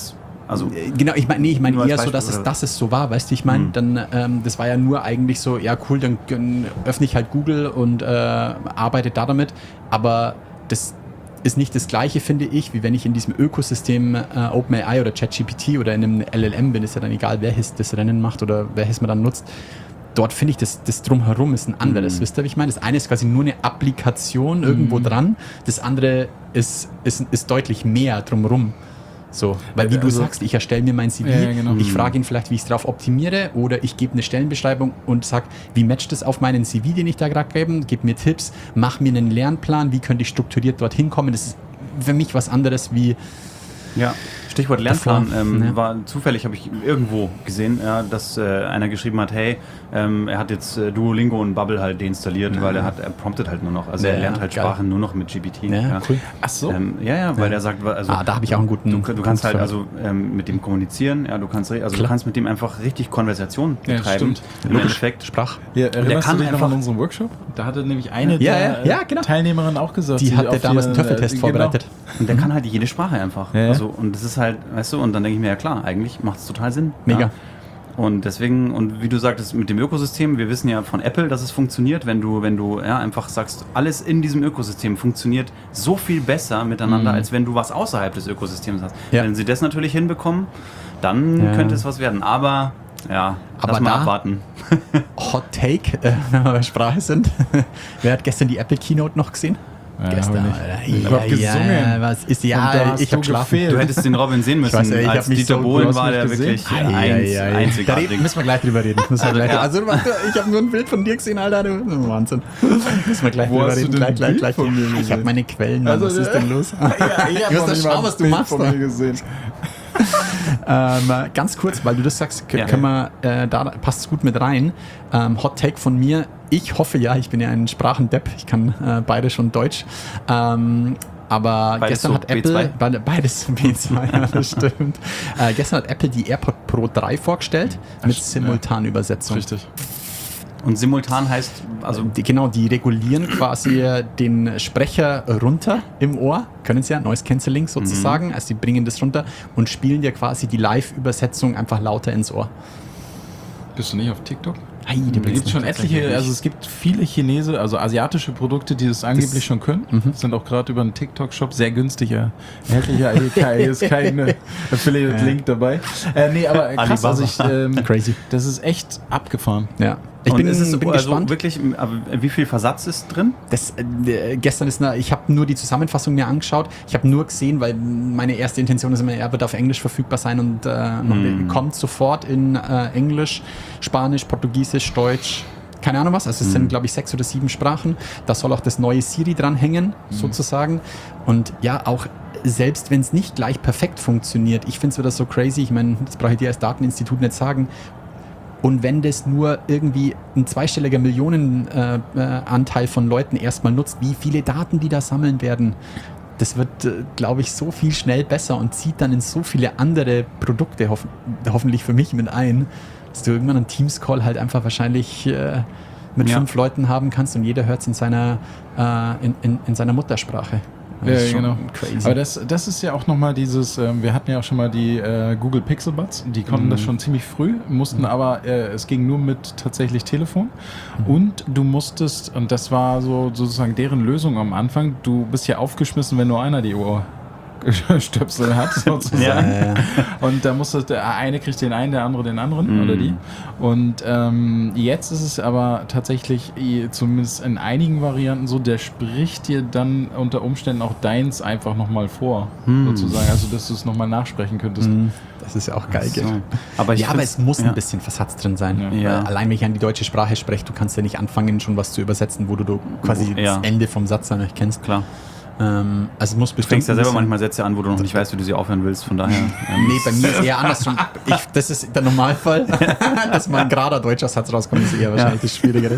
Also genau, ich meine, nee, ich meine nur als eher so, Beispiel, dass es, oder? dass es so war, weißt du, ich meine, Mhm. dann, ähm, das war ja nur eigentlich so, ja cool, dann, dann öffne ich halt Google und äh, arbeite da damit, aber das ist nicht das Gleiche, finde ich, wie wenn ich in diesem Ökosystem äh, OpenAI oder ChatGPT oder in einem L L M bin, ist ja dann egal, wer das Rennen macht oder welches man dann nutzt. Dort finde ich, das, das Drumherum ist ein anderes. Mhm. Wisst ihr, wie ich meine? Das eine ist quasi nur eine Applikation irgendwo Mhm. dran, das andere ist, ist, ist deutlich mehr drumherum. So, weil wie du Also- sagst, ich erstelle mir mein C V, Ja, genau. ich Mhm. frage ihn vielleicht, wie ich es drauf optimiere oder ich gebe eine Stellenbeschreibung und sage, wie matcht es auf meinen C V, den ich da gerade gebe, gib mir Tipps, mach mir einen Lernplan, wie könnte ich strukturiert dorthin kommen. Das ist für mich was anderes wie Ja, Stichwort Lernplan. Davor, Ähm, ja. war zufällig, habe ich irgendwo gesehen, ja, dass äh, einer geschrieben hat, hey, ähm, er hat jetzt äh, Duolingo und Bubble halt deinstalliert, Ja. weil er hat, er promptet halt nur noch. Also Ja, er lernt halt geil. Sprachen nur noch mit G P T. Ja, cool. Ach so. Ähm, ja, ja, weil Ja. er sagt, also Ah, da habe ich auch einen guten du, du kannst Punkt halt für. also ähm, mit dem kommunizieren, ja, du kannst re- also Klar. du kannst mit dem einfach richtig Konversation Ja, betreiben. stimmt. Im Endeffekt. Sprach. Ja, erinnerst kann du dich noch einfach- an unseren Workshop? Da hatte nämlich eine Ja, der ja, ja, genau. Teilnehmerinnen auch gesagt, Die sie hatte auf damals einen ihren, Töffeltest äh, vorbereitet. Und der kann halt jede Sprache einfach. Ja, ja. Also, und das ist halt, weißt du, und dann denke ich mir, ja klar, eigentlich macht es total Sinn. Mega. Ja. Und deswegen, und wie du sagtest, mit dem Ökosystem, wir wissen ja von Apple, dass es funktioniert, wenn du, wenn du ja, einfach sagst, alles in diesem Ökosystem funktioniert so viel besser miteinander, Mhm. als wenn du was außerhalb des Ökosystems hast. Ja. Wenn sie das natürlich hinbekommen, dann Ja. könnte es was werden. Aber ja, Aber lass mal da- abwarten. Hot Take, äh, wenn wir bei Sprache sind. Wer hat gestern die Apple Keynote noch gesehen? Ja, gestern. hab ich Alter. nicht. Ich hab gesungen. was ist Und da ja, hast ich du habe geschlafen. gefehlt. Du hättest den Robin sehen müssen. weiß, ey, ich Als hab mich Dieter so- Bohlen du hast war mich der gesehen? wirklich Ei, eins, ei, ei. Da einzigartig. reden, müssen wir gleich drüber reden. Müssen wir Also, gleich, ja. also warte, ich habe nur ein Bild von dir gesehen, Alter. Du, Wahnsinn. Müssen wir gleich Wo drüber hast du reden. denn Gleich, ein gleich, Bild gleich. von mir Ich gesehen? habe meine Quellen, Mann. Also, was ist denn los? Ja, ich Ich hab muss noch das nicht mal schauen, ein was du Bild machst. von da. mir gesehen. Ähm, ganz kurz, weil du das sagst, k- Ja. können wir, äh, da passt es gut mit rein. Ähm, Hot Take von mir. Ich hoffe ja, ich bin ja ein Sprachendepp. Ich kann äh, Bayerisch und Deutsch. Ähm, aber Beides gestern so hat B Apple, zwei? beide- beides B zwei, ja, das stimmt. Äh, gestern hat Apple die AirPod Pro drei vorgestellt mit Ach, Simultanübersetzung. Richtig. Und simultan heißt, also Die, genau, die regulieren quasi den Sprecher runter im Ohr, können sie ja, Noise Cancelling sozusagen, also die bringen das runter und spielen dir quasi die Live-Übersetzung einfach lauter ins Ohr. Bist du nicht auf TikTok? Ei, die Da gibt es schon etliche, also es gibt viele Chinesen, also asiatische Produkte, die das angeblich schon können. Mhm. Sind auch gerade über einen TikTok-Shop sehr günstig erhältlich. Ja, hier ist keine Affiliate-Link dabei. Äh, nee, aber krass, Alibaba. also ich, ähm, Crazy. das ist echt abgefahren. Ja. Ich und bin, ist es bin also gespannt. wirklich, aber wie viel Versatz ist drin? Das, äh, gestern ist eine, ich habe nur die Zusammenfassung mir angeschaut. Ich habe nur gesehen, weil meine erste Intention ist immer, er wird auf Englisch verfügbar sein und äh, Mm. kommt sofort in äh, Englisch, Spanisch, Portugiesisch, Deutsch. Keine Ahnung was, also es sind glaube ich sechs oder sieben Sprachen. Da soll auch das neue Siri dranhängen, sozusagen. Und ja, auch selbst wenn es nicht gleich perfekt funktioniert, ich finde es wieder so crazy, ich meine, das brauche ich dir als Dateninstitut nicht sagen. Und wenn das nur irgendwie ein zweistelliger Millionenanteil äh, Anteil von Leuten erstmal nutzt, wie viele Daten die da sammeln werden, das wird, äh, glaube ich, so viel schnell besser und zieht dann in so viele andere Produkte hoff hoffentlich für mich mit ein, dass du irgendwann einen Teams-Call halt einfach wahrscheinlich äh, mit Ja. fünf Leuten haben kannst und jeder hört es in seiner, äh, in, in, in seiner Muttersprache. Das Ja, ist schon genau. Crazy. Aber das, das ist ja auch nochmal dieses, ähm, wir hatten ja auch schon mal die äh, Google Pixel Buds, die konnten Mhm. das schon ziemlich früh, mussten aber, äh, es ging nur mit tatsächlich Telefon und du musstest, und das war so sozusagen deren Lösung am Anfang, du bist ja aufgeschmissen, wenn nur einer die Ohr Stöpsel hat, sozusagen. Ja, ja. Und da musste der eine kriegt den einen, der andere den anderen Mhm. oder die. Und ähm, jetzt ist es aber tatsächlich eh, zumindest in einigen Varianten so, der spricht dir dann unter Umständen auch deins einfach nochmal vor, Mhm. sozusagen. Also dass du es nochmal nachsprechen könntest. Mhm. Das ist ja auch geil. So. gell? Aber ich ja, aber find's- es muss ja. ein bisschen Versatz drin sein. Ja. Weil Ja. allein wenn ich an die deutsche Sprache spreche, du kannst ja nicht anfangen, schon was zu übersetzen, wo du, du quasi Ja. das Ende vom Satz dann nicht kennst. Klar. Ähm, also es muss Du bestimmt fängst ja ein selber bisschen- manchmal Sätze an, wo du noch nicht weißt, wie du sie aufhören willst. Von daher. Ähm, Nee, bei mir ist eher andersrum. Ich, das ist der Normalfall. Dass mal ein gerader deutscher Satz rauskommt, ist eher wahrscheinlich das Schwierigere.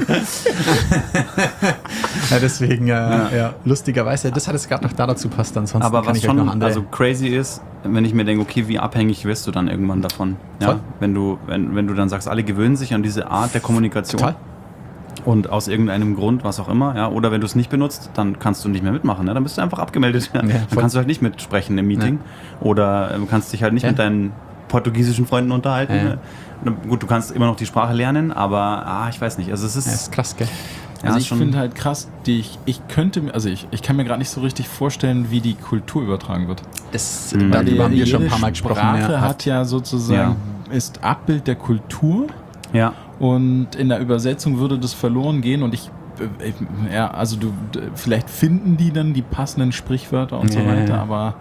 ja, deswegen, äh, ja. Ja. lustigerweise, das hat jetzt gerade noch da dazu passt, ansonsten aber kann was ich euch noch schon andere... also crazy ist, wenn ich mir denke, okay, wie abhängig wirst du dann irgendwann davon? Ja? Voll. Wenn du, wenn, wenn du dann sagst, alle gewöhnen sich an diese Art der Kommunikation. Total. Und aus irgendeinem Grund, was auch immer, ja, oder wenn du es nicht benutzt, dann kannst du nicht mehr mitmachen. Ne? Dann bist du einfach abgemeldet. Ja, dann kannst du halt nicht mitsprechen im Meeting. Ja. Oder du kannst dich halt nicht ja. mit deinen portugiesischen Freunden unterhalten. Ja. Ne? Gut, du kannst immer noch die Sprache lernen, aber ah, ich weiß nicht. Also es ist, ja, ist krass, gell? Also ja, ich finde halt krass, die ich, ich könnte, also ich, ich kann mir gerade nicht so richtig vorstellen, wie die Kultur übertragen wird. Das, mhm. Darüber haben wir schon ein paar Mal gesprochen. Die Sprache ja. hat ja sozusagen, ja. ist Abbild der Kultur. Ja. Und in der Übersetzung würde das verloren gehen und ich, ich ja, also du, vielleicht finden die dann die passenden Sprichwörter und ja. so weiter, aber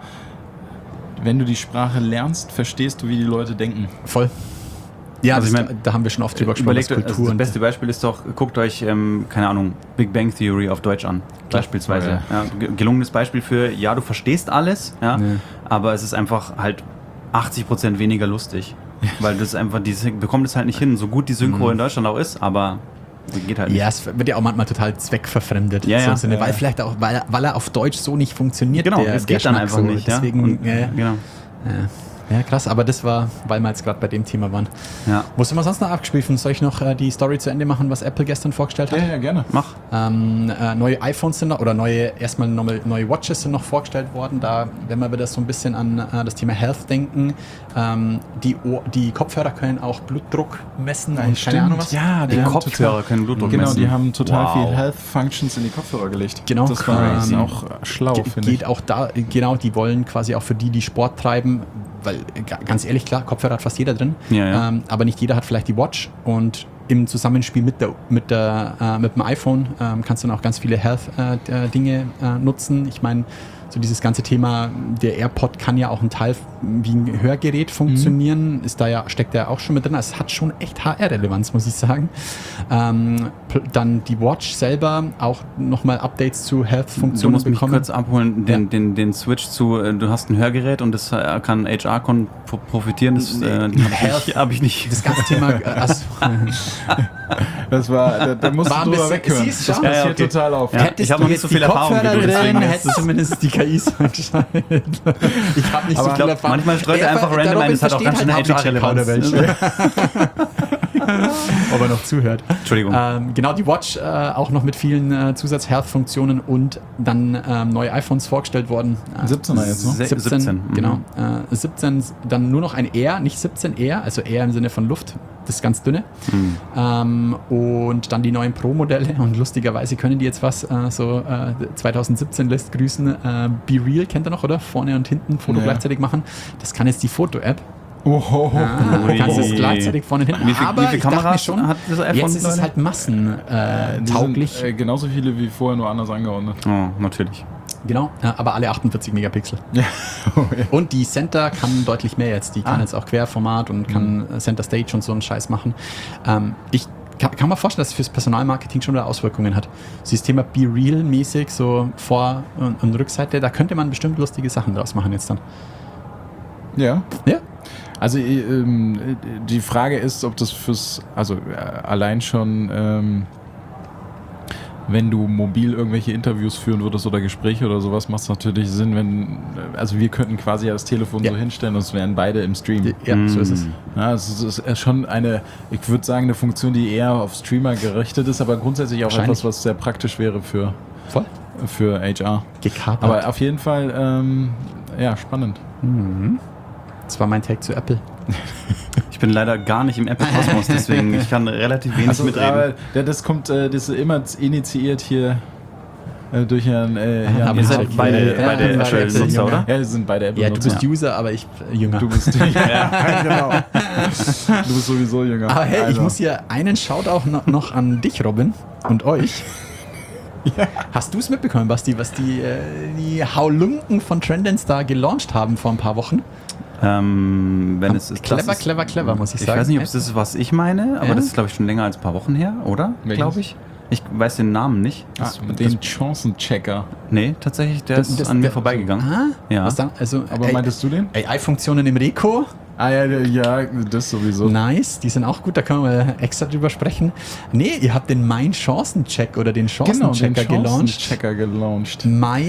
wenn du die Sprache lernst, verstehst du, wie die Leute denken. Voll. Ja, also das, ich mein, da haben wir schon oft drüber gesprochen. Überlegt, also das beste Beispiel ist doch, guckt euch, ähm, keine Ahnung, Big Bang Theory auf Deutsch an, beispielsweise. Ja. Ja, gelungenes Beispiel für, ja, du verstehst alles, ja, ja. aber es ist einfach halt achtzig Prozent weniger lustig. Ja. Weil das einfach, die bekommt es halt nicht hin, so gut die Synchro mhm. in Deutschland auch ist, aber geht halt nicht. Ja, es wird ja auch manchmal total zweckverfremdet. Ja, ja. So Sinne, weil vielleicht auch, weil, weil er auf Deutsch so nicht funktioniert. Genau, der, das geht der dann einfach so. nicht. Deswegen, ja. Und, äh, genau. Äh, Ja, krass, aber das war, weil wir jetzt gerade bei dem Thema waren. Ja. Wo sind wir sonst noch abgespielt? Soll ich noch äh, die Story zu Ende machen, was Apple gestern vorgestellt hat? Ja, ja, gerne. Mach. Ähm, äh, neue iPhones sind noch, oder neue, erstmal neue, neue Watches sind noch vorgestellt worden. Da, wenn wir wieder so ein bisschen an äh, das Thema Health denken, ähm, die, Ohr, die Kopfhörer können auch Blutdruck messen. Nein, keine Ahnung was. Ja, die, die Kopfhörer total, können Blutdruck genau, messen. Genau, die haben total wow. viel Health Functions in die Kopfhörer gelegt. Genau. Das war ähm, auch schlau, ge- finde ich. Geht auch da, genau, die wollen quasi auch für die, die Sport treiben, weil ganz ehrlich, klar, Kopfhörer hat fast jeder drin, ja, ja. Ähm, aber nicht jeder hat vielleicht die Watch und im Zusammenspiel mit, der, mit, der, äh, mit dem iPhone ähm, kannst du dann auch ganz viele Health-Dinge äh, äh, nutzen. Ich meine, so dieses ganze Thema, der AirPod kann ja auch ein Teil wie ein Hörgerät funktionieren, mhm. ist da ja, steckt ja auch schon mit drin. Also es hat schon echt H R-Relevanz, muss ich sagen. Ähm, dann die Watch selber, auch nochmal Updates zu Health-Funktionen bekommen. Du musst mich kurz abholen, den, ja. den, den Switch zu, du hast ein Hörgerät und das kann H R kon profitieren, das äh, habe ich, hab ich nicht. Das ganze Thema, äh, also, das war, da, da musst war du drüber bisschen, weghören. Das passiert ja, ja, okay. total auf. Ja, ich habe noch nicht so viel Erfahrung wie du, deswegen hättest du zumindest die K Is anscheinend. Ich habe nicht aber so viel Erfahrung. Manchmal streut er einfach random ein, das hat auch ganz schön H R-Relevanz. Ob er noch zuhört. Entschuldigung. Ähm, genau, die Watch äh, auch noch mit vielen äh, Zusatz-Health-Funktionen und dann ähm, neue iPhones vorgestellt worden. Äh, siebzehner jetzt, ne? siebzehn, siebzehn, genau. Äh, siebzehn, dann nur noch ein Air, nicht siebzehn Air, also Air im Sinne von Luft, das ist ganz dünne. Mhm. Ähm, und dann die neuen Pro-Modelle und lustigerweise können die jetzt was, äh, so äh, zwanzig siebzehn lässt grüßen, äh, Be Real, kennt ihr noch, oder? Vorne und hinten Foto ja. gleichzeitig machen. Das kann jetzt die Foto-App. Oh, ah, du kannst es gleichzeitig vorne und hinten. Wie viel, aber wie viele Kameras schon, hat das iPhone? jetzt ist es halt massentauglich. Äh, äh, genauso viele wie vorher, nur anders angeordnet. Oh, natürlich. Genau, ja, aber alle achtundvierzig Megapixel. Ja. Oh, ja. Und die Center kann deutlich mehr jetzt. Die kann ah. jetzt auch Querformat und kann mhm. Center Stage und so einen Scheiß machen. Ähm, ich kann, kann mir vorstellen, dass es fürs Personalmarketing schon wieder Auswirkungen hat. Das Thema Be Real-mäßig, so Vor- und, und Rückseite, da könnte man bestimmt lustige Sachen draus machen jetzt dann. Ja. Ja. Also ähm, die Frage ist, ob das fürs, also äh, allein schon, ähm, wenn du mobil irgendwelche Interviews führen würdest oder Gespräche oder sowas, macht es natürlich Sinn, wenn, also wir könnten quasi ja das Telefon ja. so hinstellen und es wären beide im Stream. Ja, mm. so ist es. Ja, es ist, ist schon eine, ich würde sagen, eine Funktion, die eher auf Streamer gerichtet ist, aber grundsätzlich auch etwas, was sehr praktisch wäre für, Voll. für H R. Gekapert. Aber auf jeden Fall, ähm, ja, spannend. Mhm. Das war mein Take zu Apple. Ich bin leider gar nicht im Apple-Kosmos, deswegen ich kann relativ wenig also, mitreden. Aber, ja, das kommt, äh, das ist immer initiiert hier äh, durch Herrn äh, Jan. Ihr seid beide, ja, beide ja, Apple-Nutzer, oder? Ja, wir sind beide Ja, Apple-Nutzer. du bist User, aber ich jünger. Du bist, ja, genau. Du bist sowieso jünger. Aber hey, also. ich muss hier einen Shoutout noch, noch an dich, Robin, und euch. Ja. Hast du es mitbekommen, Basti, was die, äh, die Haulunken von Trendance da gelauncht haben vor ein paar Wochen? Ähm, wenn es ist, clever, ist, clever, clever, muss ich ich sagen. Ich weiß nicht, ob es das ist, was ich meine, aber ja? das ist, glaube ich, schon länger als ein paar Wochen her, oder? Glaube ich. Ich weiß den Namen nicht. Das, ah, den Chancenchecker. Nee, tatsächlich, der das, ist das, an mir der, vorbeigegangen. Ah, ja. Was dann? Also, aber A- meintest du den? A I-Funktionen im Reco. Ah ja, ja, das sowieso. Nice, die sind auch gut, da können wir extra drüber sprechen. Nee, ihr habt den Mein Chancencheck oder den Chancenchecker genau, den gelauncht. Chancenchecker gelauncht.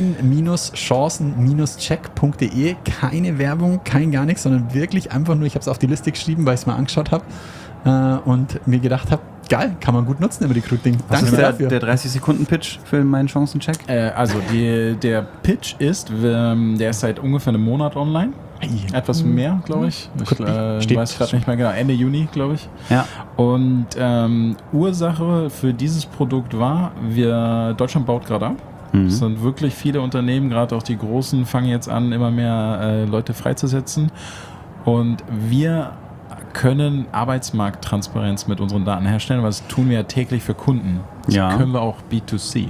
mein-chancen-check punkt de. Keine Werbung, kein gar nichts, sondern wirklich einfach nur, ich habe es auf die Liste geschrieben, weil ich es mal angeschaut habe äh, und mir gedacht habe, Geil, kann man gut nutzen im Recruiting. Was Danke ist der, dafür. der dreißig-Sekunden-Pitch für meinen Chancencheck? Äh, also die, der Pitch ist, ähm, der ist seit ungefähr einem Monat online. Etwas mehr, glaube ich. Ich äh, Steht- weiß gerade nicht mehr genau. Ende Juni, glaube ich. Ja. Und ähm, Ursache für dieses Produkt war, wir Deutschland baut gerade ab. Mhm. Es sind wirklich viele Unternehmen, gerade auch die großen, fangen jetzt an, immer mehr äh, Leute freizusetzen. Und wir können Arbeitsmarkttransparenz mit unseren Daten herstellen, weil das tun wir ja täglich für Kunden. Das Ja. können wir auch B zwei C.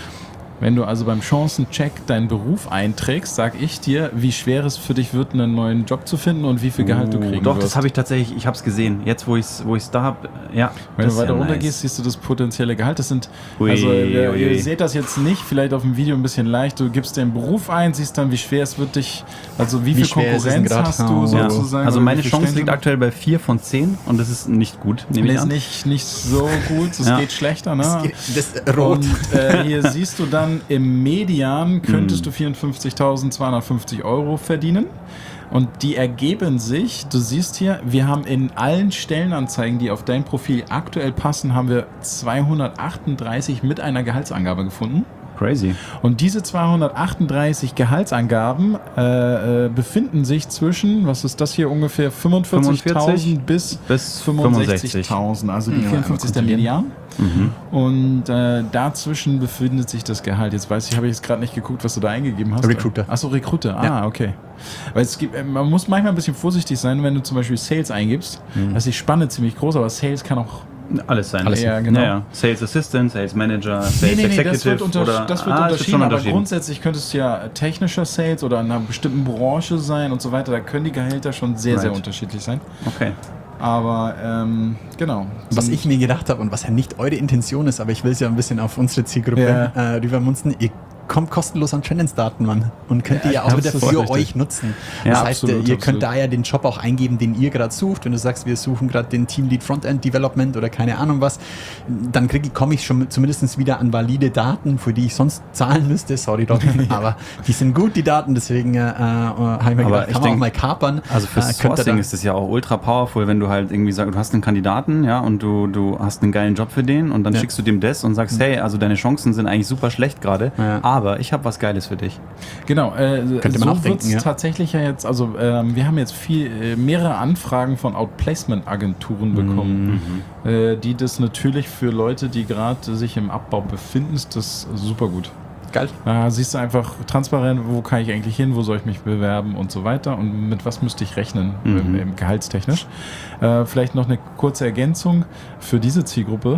Wenn du also beim Chancencheck deinen Beruf einträgst, sag ich dir, wie schwer es für dich wird, einen neuen Job zu finden und wie viel Gehalt du kriegen Doch, wirst. das habe ich tatsächlich, ich habe es gesehen. Jetzt, wo ich es wo ich's da habe, ja. Wenn das du ist weiter ja runter nice. gehst, siehst du das potenzielle Gehalt. Das sind, Ui, also ihr, ui, ihr ui. seht das jetzt nicht, vielleicht auf dem Video ein bisschen leicht. Du gibst den Beruf ein, siehst dann, wie schwer es wird dich, also wie, Wie viel schwer ist es denn Konkurrenz grad? hast du Oh. Ja. sozusagen. Also oder meine wie viele Chance Stellen liegt sind- aktuell bei vier von zehn und das ist nicht gut, nehme ich ist an. nicht, nicht so gut, es Ja. geht schlechter. Ne? Das ist rot. Und äh, hier siehst du dann im Median Hm. könntest du vierundfünfzigtausendzweihundertfünfzig Euro verdienen. Und die ergeben sich, du siehst hier, wir haben in allen Stellenanzeigen, die auf dein Profil aktuell passen, haben wir zweihundertachtunddreißig mit einer Gehaltsangabe gefunden. Crazy. Und diese zweihundertachtunddreißig Gehaltsangaben äh, äh, befinden sich zwischen, was ist das hier ungefähr, fünfundvierzigtausend bis, bis fünfundsechzigtausend. Also die vierundfünfzig ist der Median. Mhm. Und äh, dazwischen befindet sich das Gehalt. Jetzt weiß ich, habe ich jetzt gerade nicht geguckt, was du da eingegeben hast. Recruiter. Achso, Recruiter. Ah, Ja. okay. Weil es gibt, äh, man muss manchmal ein bisschen vorsichtig sein, wenn du zum Beispiel Sales eingibst. Da ist die Spanne ziemlich groß, aber Sales kann auch. Alles sein. Alles ja, genau. Naja. Sales Assistant, Sales Manager, Sales Nee, nee, nee, Executive das wird, unter, oder das wird ah, unterschieden, schon aber unterschieden. grundsätzlich könnte es ja technischer Sales oder in einer bestimmten Branche sein und so weiter. Da können die Gehälter schon sehr, sehr Right. unterschiedlich sein. Okay. Aber ähm, genau. Was ich mir gedacht habe und was ja nicht eure Intention ist, aber ich will es ja ein bisschen auf unsere Zielgruppe Ja. äh, rübermunzen, ihr kommt kostenlos an Trendens-Daten, Mann. Und könnt Ja, ihr ja auch das wieder ist für richtig. euch nutzen. Ja, das heißt, absolut, ihr absolut. könnt da ja den Job auch eingeben, den ihr gerade sucht. Wenn du sagst, wir suchen gerade den Teamlead Frontend Development oder keine Ahnung was, dann komme ich schon zumindest wieder an valide Daten, für die ich sonst zahlen müsste. Sorry, Doc, aber die sind gut, die Daten. Deswegen äh, äh, habe ich mir Aber gedacht, ich kann man denk- auch mal kapern. Also für Äh, könnt ihr Sourcing da- ist das ja auch ultra powerful, wenn du halt irgendwie sagst, du hast einen Kandidaten, ja, und du, du hast einen geilen Job für den und dann Ja. schickst du dem das und sagst, hey, also deine Chancen sind eigentlich super schlecht gerade, Ja. aber ich habe was Geiles für dich. Genau, äh, Könnte man so auch denken, wird's ja. tatsächlich ja jetzt, also ähm, wir haben jetzt viel, äh, mehrere Anfragen von Outplacement-Agenturen Mhm. bekommen, äh, die das natürlich für Leute, die gerade sich im Abbau befinden, ist das super gut. Geil. Da siehst du einfach transparent, wo kann ich eigentlich hin, wo soll ich mich bewerben und so weiter und mit was müsste ich rechnen, Mhm. ähm, ähm, gehaltstechnisch. Äh, vielleicht noch eine kurze Ergänzung für diese Zielgruppe.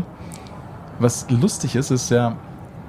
Was lustig ist, ist ja,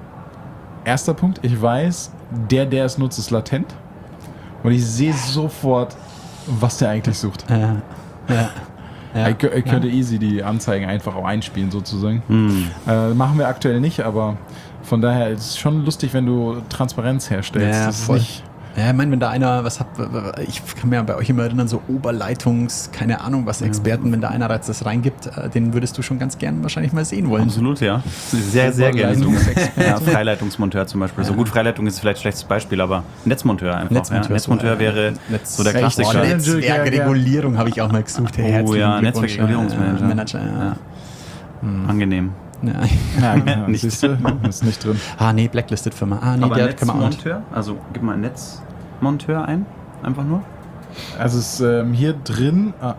erster Punkt, ich weiß, der, der es nutzt, ist latent und ich sehe sofort, was der eigentlich sucht. Ja. Ja. Ja. Ich, kö- ich könnte easy die Anzeigen einfach auch einspielen sozusagen. Hm. Äh, machen wir aktuell nicht, aber von daher ist es schon lustig, wenn du Transparenz herstellst. Ja, das ist voll. nicht, Ja, ich meine, wenn da einer was hat, ich kann mir bei euch immer erinnern, so Oberleitungs, keine Ahnung was, Experten, wenn da einer jetzt das reingibt, äh, den würdest du schon ganz gern wahrscheinlich mal sehen wollen. Absolut, ja. Sehr, sehr gerne. Leitungsexperte. Ja, Freileitungsmonteur zum Beispiel. So gut, Freileitung ist vielleicht ein schlechtes Beispiel, aber Netzmonteur einfach. Netzmonteur, ja. Netzmonteur so, wäre Netz- so der Boah, Klassiker. Netzwerkregulierung habe ich auch mal gesucht. Hey, Oh herzlichen ja, Glückwunsch, Netzwerkregulierungsmanager. äh, Manager, ja. Ja. Angenehm. Ja. ja, ja, Nicht. siehst du, ist nicht drin. Ah, nee, Blacklisted Firma. Ah, nee, aber der kann man auch nicht. Netzmonteur, also gib mal Netzmonteur ein, einfach nur. Also es ist ähm, hier drin, ah,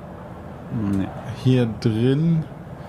Nee. hier drin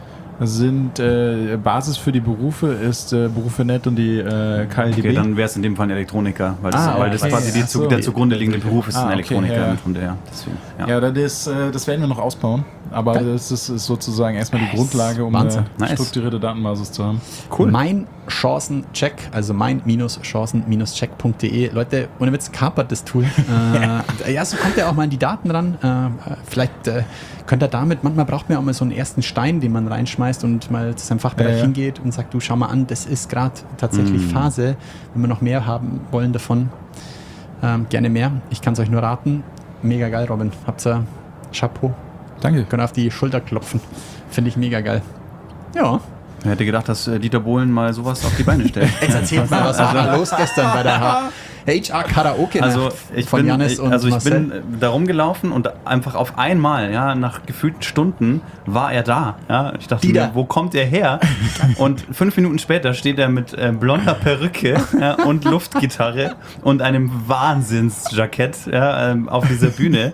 sind äh, Basis für die Berufe ist äh, Berufe Punkt net und die äh, K L D B. Okay, dann wäre es in dem Fall ein Elektroniker, weil das, Ah, weil das okay. quasi die, Ach zu, so. der zugrunde liegende Beruf ist Ah, ein okay, Elektroniker ja, ja. von der. Deswegen, ja. Ja, das, ist, äh, das werden wir noch ausbauen. Aber das ist, ist sozusagen erstmal die Grundlage, um Wahnsinn. eine Nice. strukturierte Datenbasis zu haben. Cool. Mein Chancencheck, also mein-chancen-check.de. Leute, ohne Witz, kapert das Tool. äh, ja, so kommt ihr auch mal an die Daten ran. Äh, vielleicht äh, könnt ihr damit, manchmal braucht man auch mal so einen ersten Stein, den man reinschmeißt und mal zu seinem Fachbereich Ja, ja. hingeht und sagt, du, schau mal an, das ist gerade tatsächlich Mm. Phase. Wenn wir noch mehr haben wollen davon, ähm, gerne mehr. Ich kann es euch nur raten. Mega geil, Robin. Habt ihr Chapeau. Danke. Können auf die Schulter klopfen. Finde ich mega geil. Ja. Wer hätte gedacht, dass äh, Dieter Bohlen mal sowas auf die Beine stellt? Jetzt erzählt mal, was war da los gestern bei der H R Karaoke Also ich von bin, Jannis ich, und also ich Marcel. bin da rumgelaufen und einfach auf einmal, ja, nach gefühlten Stunden war er da. Ja. Ich dachte Dieter. mir, wo kommt er her? Und fünf Minuten später steht er mit äh, blonder Perücke ja, und Luftgitarre und einem Wahnsinnsjackett ja, ähm, auf dieser Bühne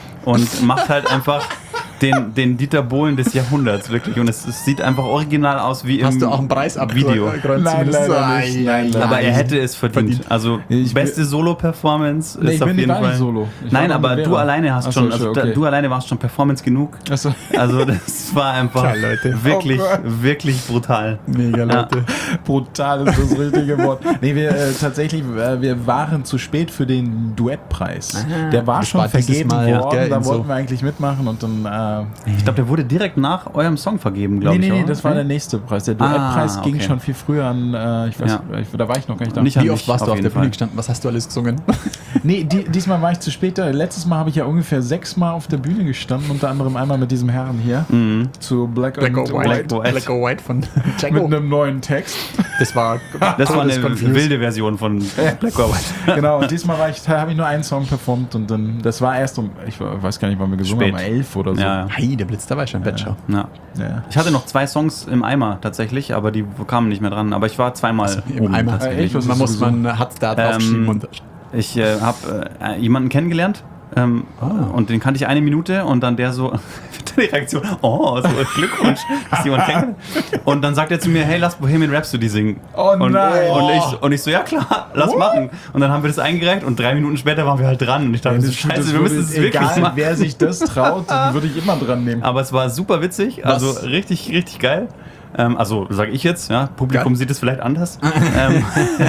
und macht halt einfach den, den Dieter Bohlen des Jahrhunderts, wirklich. Und es, es sieht einfach original aus wie im Hast du auch einen Preis Video. abgeräumt? Nein, zumindest? leider nicht. Ei, Nein, ei, leider Aber ei. er hätte es verdient. Verdient. Also Ich beste Solo-Performance Nee, ist ich auf bin jeden gar Fall. nicht Solo. Ich war Nein, noch aber mit du Vera. alleine hast Ach so, schon, also okay. da, du alleine warst schon Performance genug. Achso. Also das war einfach Tja, Leute. wirklich, Oh Gott. wirklich brutal. Mega, Leute. Brutal ist das richtige Wort. Nee, wir äh, tatsächlich, äh, wir waren zu spät für den Duettpreis. Der war Das schon war dieses vergeben Mal, worden, gell, da in so- wollten wir eigentlich mitmachen und dann. Äh, Ich glaube, der wurde direkt nach eurem Song vergeben, glaube nee, ich. nee, nee, oder? das war der nächste Preis. Der Duettpreis Ah, ging okay. schon viel früher an. Äh, ich weiß, Ja. ich, da war ich noch gar nicht da. Nicht an Wie mich, oft warst auf du auf jeden der Bühne Fall. gestanden? Was hast du alles gesungen? Nee, die, diesmal war ich zu spät da. Letztes Mal habe ich ja ungefähr sechsmal auf der Bühne gestanden, unter anderem einmal mit diesem Herrn hier zu Black, Black and or White. Black or White. Black or White von mit Jacko. einem neuen Text. Das war, Das war eine confused. wilde Version von Black or White. Genau, und diesmal war ich, habe ich nur einen Song performt und dann, das war erst um, ich weiß gar nicht, wann wir gesungen Spät. haben, elf oder so. Ja, ja. Hey, der Blitz, da war ich schon im Bett schon. Ja. Ja. Ich hatte noch zwei Songs im Eimer tatsächlich, aber die kamen nicht mehr dran. Aber ich war zweimal Im oben Eimer. tatsächlich. echt? Was Man hast muss, du man hat da draufgeschrieben Ähm, und Ich äh, habe äh, jemanden kennengelernt ähm, und den kannte ich eine Minute und dann der so, die Reaktion, oh, so Glückwunsch, dass jemand kennengelernt. Und dann sagt er zu mir, hey, lass Bohemian Rhapsody singen. Oh und, nein. Und ich, und ich so, ja klar, lass machen. Und dann haben wir das eingereicht und drei Minuten später waren wir halt dran und ich dachte, Das so, ist- scheiße, das wir müssen würde- es wirklich egal, machen. wer sich das traut, dann würde ich immer dran nehmen. Aber es war super witzig, also Was? richtig, richtig geil. Ähm, also sage ich jetzt, ja, Publikum Geil. sieht es vielleicht anders. ähm,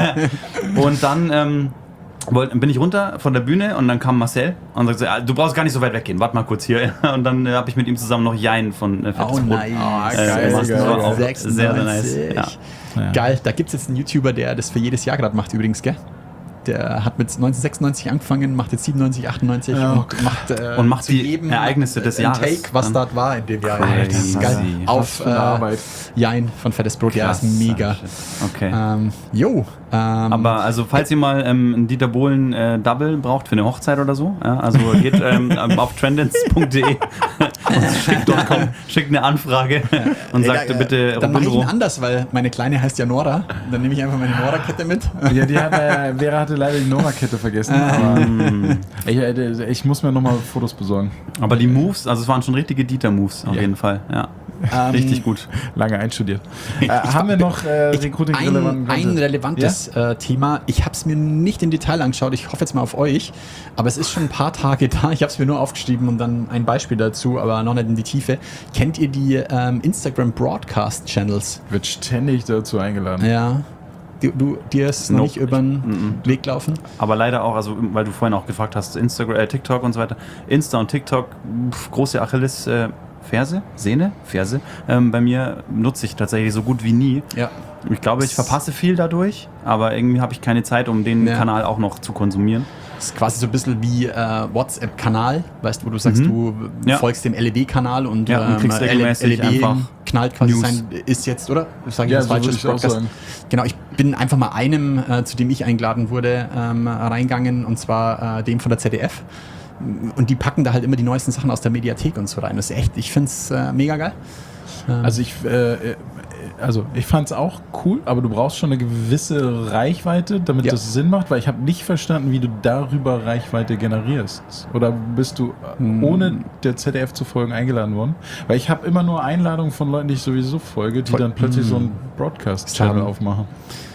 und dann ähm, wollt, bin ich runter von der Bühne und dann kam Marcel und sagte, ah, du brauchst gar nicht so weit weggehen, warte mal kurz hier. Und dann äh, habe ich mit ihm zusammen noch Jein von äh, Fettes Oh, Brot nice. Ah, äh, geil, gemacht. Das war auch sechsundneunzig. sehr, sehr nice. Ja. Ja. Geil, da gibt es jetzt einen YouTuber, der das für jedes Jahr gerade macht übrigens, gell? Der hat mit neunzehnhundertsechsundneunzig angefangen, macht jetzt siebenundneunzig, achtundneunzig Ja. und macht, äh, Und macht zu die jedem Ereignisse des ein Jahres Take, was dann. dort war in dem Jahr. Crazy. Das ist geil. Was Auf für eine äh, Arbeit. Jein von Fettes Brot, ja, ist mega. Okay. Ähm, jo, ähm, Aber also falls ihr mal ähm, ein Dieter Bohlen äh, Double braucht für eine Hochzeit oder so, ja, also geht ähm, auf trendens punkt de und schickt, schickt eine Anfrage und ey, sagt da, äh, bitte dann mache ich ihn Robindro. anders, weil meine Kleine heißt ja Nora. Dann nehme ich einfach meine Nora-Kette mit. Ja, die hat, äh, Vera hatte leider die Nora-Kette vergessen. Aber ich, äh, ich muss mir nochmal Fotos besorgen. Aber die Moves, also es waren schon richtige Dieter-Moves auf Ja. jeden Fall. Ja. Ähm, Richtig gut. Lange einstudiert. Äh, haben wir noch äh, Ein, Recruiting-relevanten ein Content? relevantes äh, Thema. Ich habe es mir nicht im Detail angeschaut. Ich hoffe jetzt mal auf euch. Aber es ist schon ein paar Tage da. Ich habe es mir nur aufgeschrieben und dann ein Beispiel dazu, aber noch nicht in die Tiefe. Kennt ihr die ähm, Instagram Broadcast Channels? Wird ständig dazu eingeladen. Ja. Du, du, dir ist es noch Nope. nicht über den Weg laufen? Aber leider auch, also weil du vorhin auch gefragt hast, Instagram, äh, TikTok und so weiter. Insta und TikTok, pf, große Achilles äh, Ferse, Sehne, Ferse. Ähm, bei mir nutze ich tatsächlich so gut wie nie. Ja. Ich glaube, ich verpasse viel dadurch, aber irgendwie habe ich keine Zeit, um den Ja. Kanal auch noch zu konsumieren. Das ist quasi so ein bisschen wie äh, WhatsApp-Kanal, weißt du, wo du sagst, du Ja. folgst dem L E D-Kanal und, Ja, und kriegst ähm, regelmäßig L E D einfach knallt quasi News. sein, ist jetzt, oder? Sag ich Ja, was so Falsches? würde ich auch Broadcast. sagen. Genau, ich bin einfach mal einem, äh, zu dem ich eingeladen wurde, ähm, reingegangen und zwar äh, dem von der Z D F. Und die packen da halt immer die neuesten Sachen aus der Mediathek und so rein. Das ist echt, ich finde es äh, mega geil. Also ich, äh, äh, also ich fand es auch cool, aber du brauchst schon eine gewisse Reichweite, damit Ja. das Sinn macht, weil ich habe nicht verstanden, wie du darüber Reichweite generierst. Oder bist du äh, ohne der Z D F zu folgen eingeladen worden? Weil ich habe immer nur Einladungen von Leuten, die ich sowieso folge, die Voll. dann plötzlich so einen Broadcast-Channel Schade. aufmachen.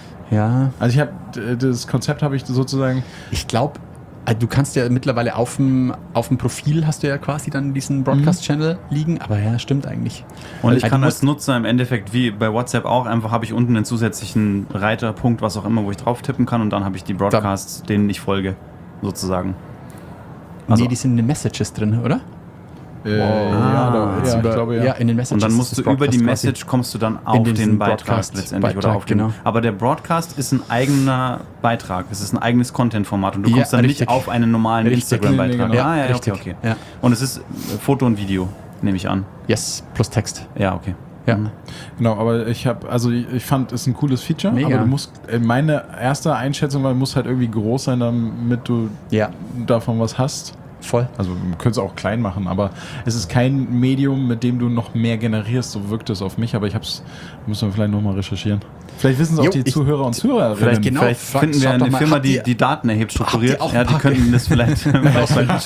Ja. Also ich habe das Konzept habe ich sozusagen. Ich glaube, du kannst ja mittlerweile auf dem, auf dem Profil hast du ja quasi dann diesen Broadcast-Channel liegen, aber ja, stimmt eigentlich. Und ich Weil kann du als Nutzer im Endeffekt, wie bei WhatsApp auch, einfach habe ich unten einen zusätzlichen Reiter, Punkt, was auch immer, wo ich drauf tippen kann und dann habe ich die Broadcasts, denen ich folge, sozusagen. Also- nee, die sind in den Messages drin, oder? Äh, Ah, da, jetzt ja, über- ich glaube ja. ja, in den Messages. Und dann ist musst das du über die Broadcast quasi. Message kommst du dann auf diesen den Beitrag Broadcast- letztendlich oder Beitrag, auf den. genau. Aber der Broadcast ist ein eigener Beitrag. Es ist ein eigenes Content-Format und du Ja, kommst dann richtig. nicht auf einen normalen Richtig. Instagram-Beitrag. Nee, genau. Ah, ja, Richtig. okay, okay. Ja. Und es ist äh, Foto und Video, nehme ich an. Yes, plus Text. Ja, okay. Ja. Genau, aber ich habe, also ich, ich fand, es ist ein cooles Feature, Mega. aber du musst, äh, meine erste Einschätzung war, du musst halt irgendwie groß sein, damit du Ja, davon was hast. voll. Also du könntest es auch klein machen, aber es ist kein Medium, mit dem du noch mehr generierst, so wirkt es auf mich, aber ich hab's, müssen wir vielleicht nochmal recherchieren. Vielleicht wissen es auch Jo, die ich- Zuhörer und Zuhörerinnen. Vielleicht, Genau, vielleicht frag- finden wir schaut doch eine mal, Firma, habt die ihr- die Daten erhebt, strukturiert. auch ein Ja, die paar- könnten das vielleicht. genau,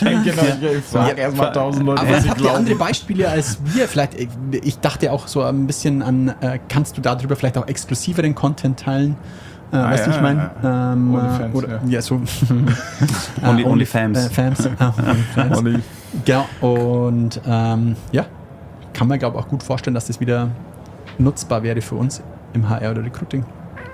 ich frage erstmal tausend Leute, Aber was sie habt ihr andere glauben. Beispiele als wir? Vielleicht, ich- ich dachte auch so ein bisschen an, äh, kannst du darüber vielleicht auch exklusiveren Content teilen? Äh, Ah, weißt du, ja, ich meine? ja, Ähm, Onlyfans, oder, ja. ja. so. Only- Äh, Onlyfans. Äh, Fans. Ah, Onlyfans. Only- Genau, und ähm, ja, kann man glaube ich auch gut vorstellen, dass das wieder nutzbar wäre für uns im H R oder Recruiting.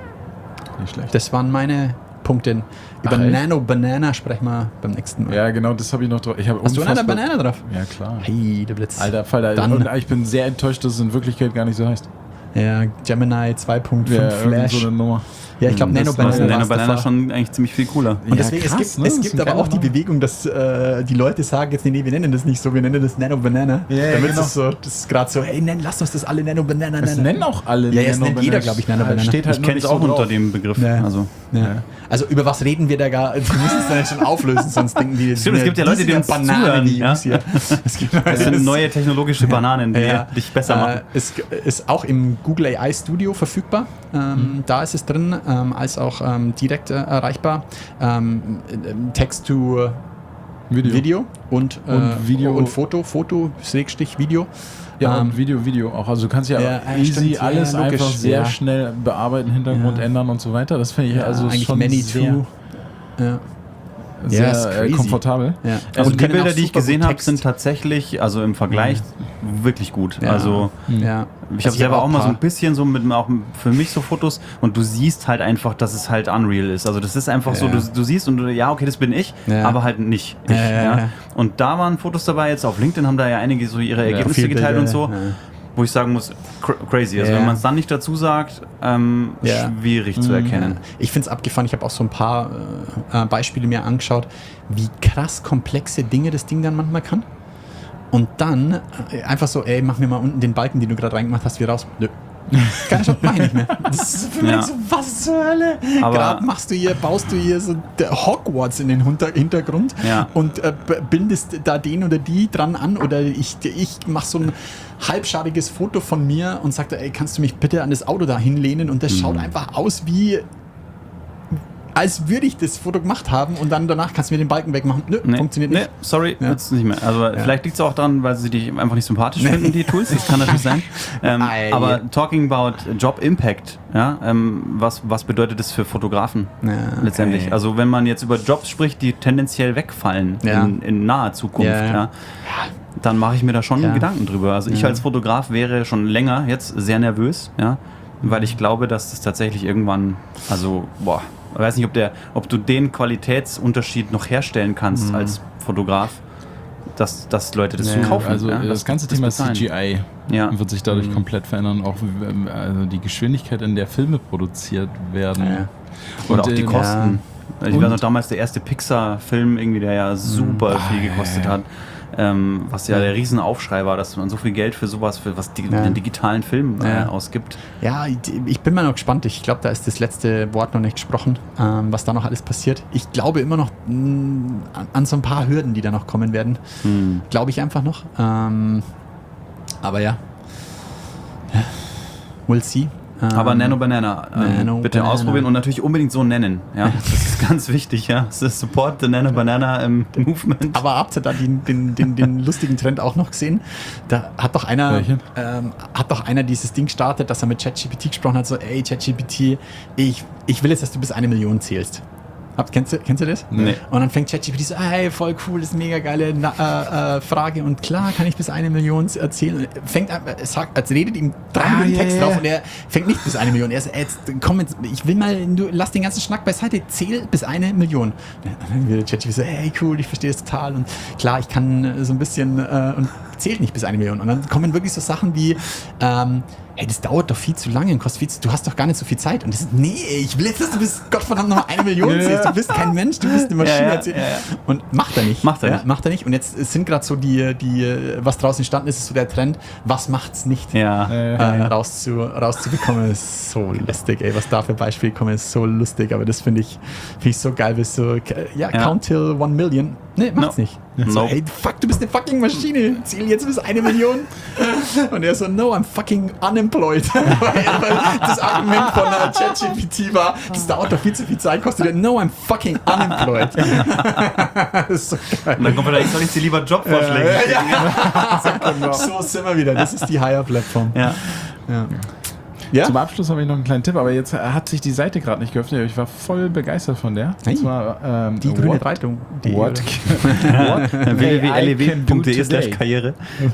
Nicht schlecht. Das waren meine Punkte. Über Ach, echt? Nano Banana sprechen wir beim nächsten Mal. Ja, genau, das habe ich noch drauf. Ich hab Hast du Nano unfassbar- Banana drauf? Ja, klar. Hey, der Blitz. Alter Fall, Dann- und ich bin sehr enttäuscht, dass es in Wirklichkeit gar nicht so heißt. Ja, Gemini zwei Punkt fünf Ja, irgend Flash. so eine Nummer. Ja, ich glaube, Nano Das war Banana Nano war's Banana davor. schon eigentlich ziemlich viel cooler. Und Ja, deswegen, krass, es gibt, ne? es Das gibt ist ein aber auch die geiler Bewegung, dass äh, die Leute sagen jetzt, nee, nee, wir nennen das nicht so, wir nennen das Nano Banana. Ja, ja, Damit genau. es so, das ist gerade so, hey, nenn, lass uns das alle Nano Banana Das nennen. nennen auch alle. Ja, jetzt Nano nennt jeder, Banana. glaube ich, Nano Ja, Banana. Steht halt Ich nur kenne nicht es so auch unter drauf. dem Begriff. Ja. Also. Ja. Also über was reden wir da gar? Wir müssen es dann schon auflösen, sonst denken die. Stimmt, es gibt ja Leute, die uns zuhören, ja? Es gibt Das sind neue technologische Bananen, die Ja. dich besser machen. Äh, es ist auch im Google A I Studio verfügbar. Ähm, Da ist es drin, ähm, als auch ähm, direkt äh, erreichbar. Ähm, äh, Text to Video. Video und, äh, Und Video. und Foto, Foto, Schrägstrich Video. Ja, Ähm, und Video, Video auch. Also du kannst ja, Ja, easy stimmt, ja, alles logisch, einfach sehr ja. schnell bearbeiten, Hintergrund Ja. ändern und so weiter. Das finde ich ja, also eigentlich schon Many sehr, Two. Ja. sehr Ja, ist äh, crazy. komfortabel. Ja. Also Und die können Bilder, auch die ich super gesehen gut habe, Text. sind tatsächlich, also im Vergleich, wirklich gut. Ja. Also Ja. ich Also habe selber auch mal so ein paar- bisschen so mit auch für mich so Fotos und du siehst halt einfach, dass es halt unreal ist. Also das ist einfach so, Ja. du, du siehst und du, ja, okay, das bin ich, Ja. aber halt nicht ich. Ja, ja, Ja. ja. Und da waren Fotos dabei, jetzt auf LinkedIn haben da ja einige so ihre Ergebnisse viel geteilt Bilder, und so, ja. wo ich sagen muss, cr crazy. Also Ja. wenn man es dann nicht dazu sagt, ähm, Ja. schwierig zu erkennen. Ja. Ich finde es abgefahren. Ich habe auch so ein paar äh, Beispiele mir angeschaut, wie krass komplexe Dinge das Ding dann manchmal kann. Und dann äh, einfach so, ey, mach mir mal unten den Balken, den du gerade reingemacht hast, wieder raus. Nö. Keine Chance, mach ich nicht mehr. Das ist für mich Ja. so, was zur Hölle? Aber- Gerade machst du hier, baust du hier so der Hogwarts in den Hinter Hintergrund Ja. und äh, b- bindest da den oder die dran an oder ich, ich mach so ein halbschadiges Foto von mir und sag, ey, kannst du mich bitte an das Auto da hinlehnen und das Mhm. schaut einfach aus wie als würde ich das Foto gemacht haben und dann danach kannst du mir den Balken wegmachen. Nö, Nee, funktioniert nee, nicht. sorry, Ja. jetzt nicht mehr. Also vielleicht liegt es auch daran, weil sie dich einfach nicht sympathisch finden, die Tools. Das kann natürlich sein. Ähm, Ei. aber talking about Job Impact, ja, ähm, was, was bedeutet das für Fotografen Ja, letztendlich? okay. Also wenn man jetzt über Jobs spricht, die tendenziell wegfallen Ja. in, in naher Zukunft, Ja, ja, ja. dann mache ich mir da schon Ja. Gedanken drüber. Also ich Ja. als Fotograf wäre schon länger jetzt sehr nervös, ja, weil ich glaube, dass das tatsächlich irgendwann, also boah, ich weiß nicht, ob, der, ob du den Qualitätsunterschied noch herstellen kannst als Fotograf, dass, dass Leute das Ja, kaufen. Also ja, das ganze Thema bezahlen. C G I Ja. wird sich dadurch komplett verändern. Auch ähm, also die Geschwindigkeit, in der Filme produziert werden. Ja. Oder Und, auch die äh, Kosten. Ich Und- weiß noch damals der erste Pixar-Film irgendwie, der ja super Ah, viel ja, gekostet ja. hat. Ähm, was ja der Riesenaufschrei war, dass man so viel Geld für sowas, für was die, Ja. den digitalen Film äh, Ja. ausgibt. Ja, ich, ich bin mal noch gespannt. Ich glaube, da ist das letzte Wort noch nicht gesprochen, ähm, was da noch alles passiert. Ich glaube immer noch mh, an, an so ein paar Hürden, die da noch kommen werden. Hm. Glaube ich einfach noch. Ähm, aber ja. We'll see. Ähm, Aber Nano Banana, ähm, Nano bitte Banana. ausprobieren und natürlich unbedingt so nennen. Ja, das ist ganz wichtig. Ja, das ist Support the Nano Banana im Movement. Aber habt ihr da den, den, den, den lustigen Trend auch noch gesehen? Da hat doch einer, Welchen? ähm, hat doch einer dieses Ding gestartet, dass er mit ChatGPT gesprochen hat, so, ey ChatGPT, ich, ich will jetzt, dass du bis eine Million zählst. Habt, kennst, du, kennst du das? Nee. Und dann fängt ChatGPT so, hey, voll cool, das ist eine mega geile Na äh, äh, Frage und klar kann ich bis eine Million erzählen. Fängt an, äh, sagt, als redet ihm drei Ah, Minuten ja, Text ja, drauf ja. und er fängt nicht bis eine Million. Er sagt, ey, jetzt komm jetzt, ich will mal, du, lass den ganzen Schnack beiseite, zähl bis eine Million. Und dann will ChatGPT so, hey, cool, ich verstehe es total und klar, ich kann äh, so ein bisschen äh, und zählt nicht bis eine Million. Und dann kommen wirklich so Sachen wie, ähm, hey, das dauert doch viel zu lange und kostet viel zu, du hast doch gar nicht so viel Zeit. Und das ist, nee, ich will jetzt, dass du bis Gottverdammt noch eine Million Ja. siehst. Du bist kein Mensch, du bist eine Maschine. Ja, ja, Erzähl- ja, ja. Und macht er nicht. Macht er ja, nicht. Macht er nicht. Und jetzt sind gerade so die, die, was draußen entstanden ist, ist so der Trend, was macht's nicht? Ja. Äh, rauszu, rauszubekommen, ist so lustig, ey. Was da für Beispiele kommen, ist so lustig. Aber das finde ich, find ich so geil, bis so, ja, Ja. count till one million. Nee, macht's No. nicht. So, Nope. hey, fuck, du bist eine fucking Maschine. Zähl jetzt bis eine Million. Und er so, no, I'm fucking unemployed. Weil das Argument von äh, ChatGPT war, das dauert doch viel zu viel Zeit, kostet. No, I'm fucking unemployed. Das ist so geil. Und dann kommt er, ich soll jetzt dir lieber Jobvorschläge Ja, schicken. ja. So sind wir wieder. Das ist die Hire-Plattform. Ja. Ja. Ja? Zum Abschluss habe ich noch einen kleinen Tipp, aber jetzt hat sich die Seite gerade nicht geöffnet. Ich war voll begeistert von der. Hey. Und zwar, ähm, Die grüne what, Zeitung. Die what, w w w punkt l e w punkt d e slash today. karriere.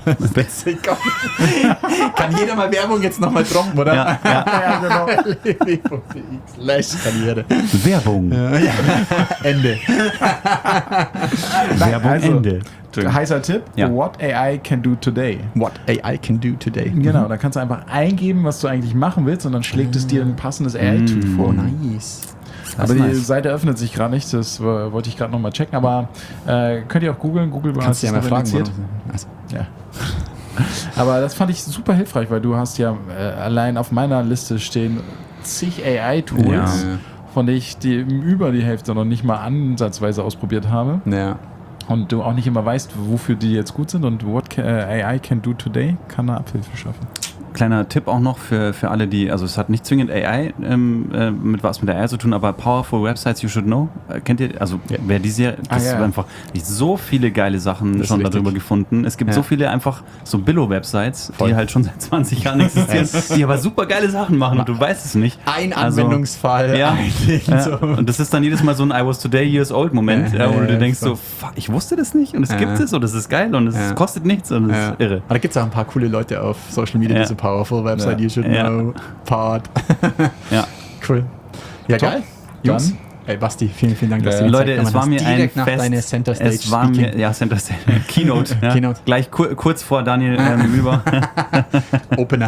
Kann jeder mal Werbung jetzt nochmal droppen, oder? Ja, ja. ja genau. l e w punkt d e slash Karriere. Werbung. Ende. Werbung also, Ende. Heißer Tipp, Ja. what A I can do today. What A I can do today. Genau, da kannst du einfach eingeben, was du eigentlich machen willst und dann schlägt es dir ein passendes A I-Tool vor. Oh, nice. Aber die nice. Seite öffnet sich gerade nicht, das äh, wollte ich gerade nochmal checken, aber äh, könnt ihr auch googeln, Google Kannst du ja mal es fragen. indiziert. warum- Also, Ja. Aber das fand ich super hilfreich, weil du hast ja äh, allein auf meiner Liste stehen zig A I-Tools, Ja. von denen ich die über die Hälfte noch nicht mal ansatzweise ausprobiert habe. ja. Und du auch nicht immer weißt, wofür die jetzt gut sind und what can, äh, A I can do today, kann eine Abhilfe schaffen. Kleiner Tipp auch noch für, für alle, die, also es hat nicht zwingend A I ähm, äh, mit was mit A I zu tun, aber Powerful Websites You Should Know, äh, kennt ihr, also Ja. wer die Serie, das Ah, ja. ist einfach ich, so viele geile Sachen Das schon ist darüber richtig. gefunden. Es gibt Ja. so viele einfach so Billo-Websites, Voll. die halt schon seit zwanzig Jahren existieren, die aber super geile Sachen machen und du weißt es nicht. Ein Also, Anwendungsfall. ja, eigentlich ja. so. Und das ist dann jedes Mal so ein I was today years old Moment, Ja, ja, wo ja, du dir ja, denkst voll. so, fuck, ich wusste das nicht und es Ja. gibt es und es ist geil und es Ja. kostet nichts und es Ja. ist irre. Aber da gibt es auch ein paar coole Leute auf Social Media, Ja. die so Powerful Website, Ja. You Should Ja. Know, Part. Ja. Cool. Ja, Top. geil. Jungs. Dann- Ey, Basti, vielen, vielen Dank, dass Ja. du die Leute, Zeit genommen es war hast. mir ein Direkt nach Fest. deiner Center Stage Es war Speaking. mir, ja, Center Stage, Keynote. Ja. Keynote. Gleich kur kurz vor Daniel ähm, über. Opener.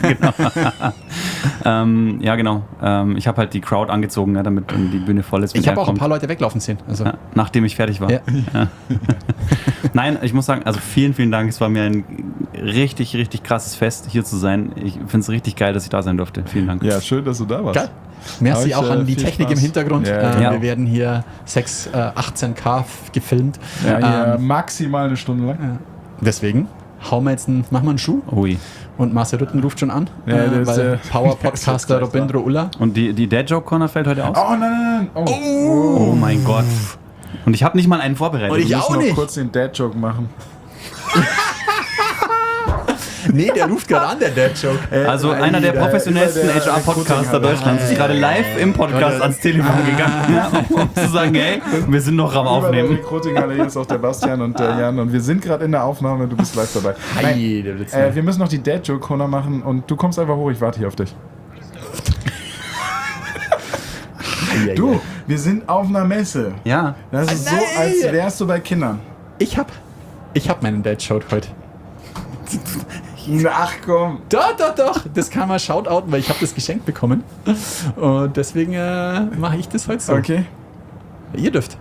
ähm, ja, genau. Ähm, ich habe halt die Crowd angezogen, ja, damit dann die Bühne voll ist. wenn Ich habe er auch ein kommt. paar Leute weglaufen sehen. Also, Ja, nachdem ich fertig war. Ja. Ja. Nein, ich muss sagen, also vielen, vielen Dank. Es war mir ein richtig, richtig krasses Fest, hier zu sein. Ich finde es richtig geil, dass ich da sein durfte. Vielen Dank. Ja, schön, dass du da warst. geil. Merci Euch, auch an äh, die viel Technik Spaß. im Hintergrund. Ja, äh, ja. Wir werden hier sechs, äh, achtzehn K gefilmt. Ja, hier Ähm, maximal eine Stunde lang. deswegen hauen wir jetzt einen, machen wir einen Schuh. Ui. Und Marcel Rütten ruft schon an, Ja, der äh, ist, weil äh, Power-Podcaster der ist jetzt Robindro Ulla. Und die, die Dad Joke Corner fällt heute aus? Oh nein, nein, nein. Oh. Oh mein Gott. Und ich habe nicht mal einen vorbereitet. Und ich Wir auch müssen noch nicht. kurz den Dad-Joke machen. Nee, der ruft gerade an, der Dad-Joke. Also einer der professionellsten über der H R-Podcaster Recruiting- Deutschlands ist gerade live im Podcast ans Telefon gegangen, ja, um, um zu sagen, hey, wir sind noch am Über der Aufnehmen. Recruiting-Halle, hier ist auch der Bastian und der Jan und wir sind gerade in der Aufnahme, du bist live dabei. Nein, Hey, der Blitz. äh, wir müssen noch die Dad-Joke-Corner machen und du kommst einfach hoch, ich warte hier auf dich. Du, wir sind auf einer Messe. Ja, Das ist so, als wärst du bei Kindern. Ich hab, ich hab meinen Dad-Joke heute. Ach komm. Doch, doch, doch. Das kann man shoutouten, weil ich habe das geschenkt bekommen. Und deswegen äh, mache ich das heute so. Okay. Ihr dürft.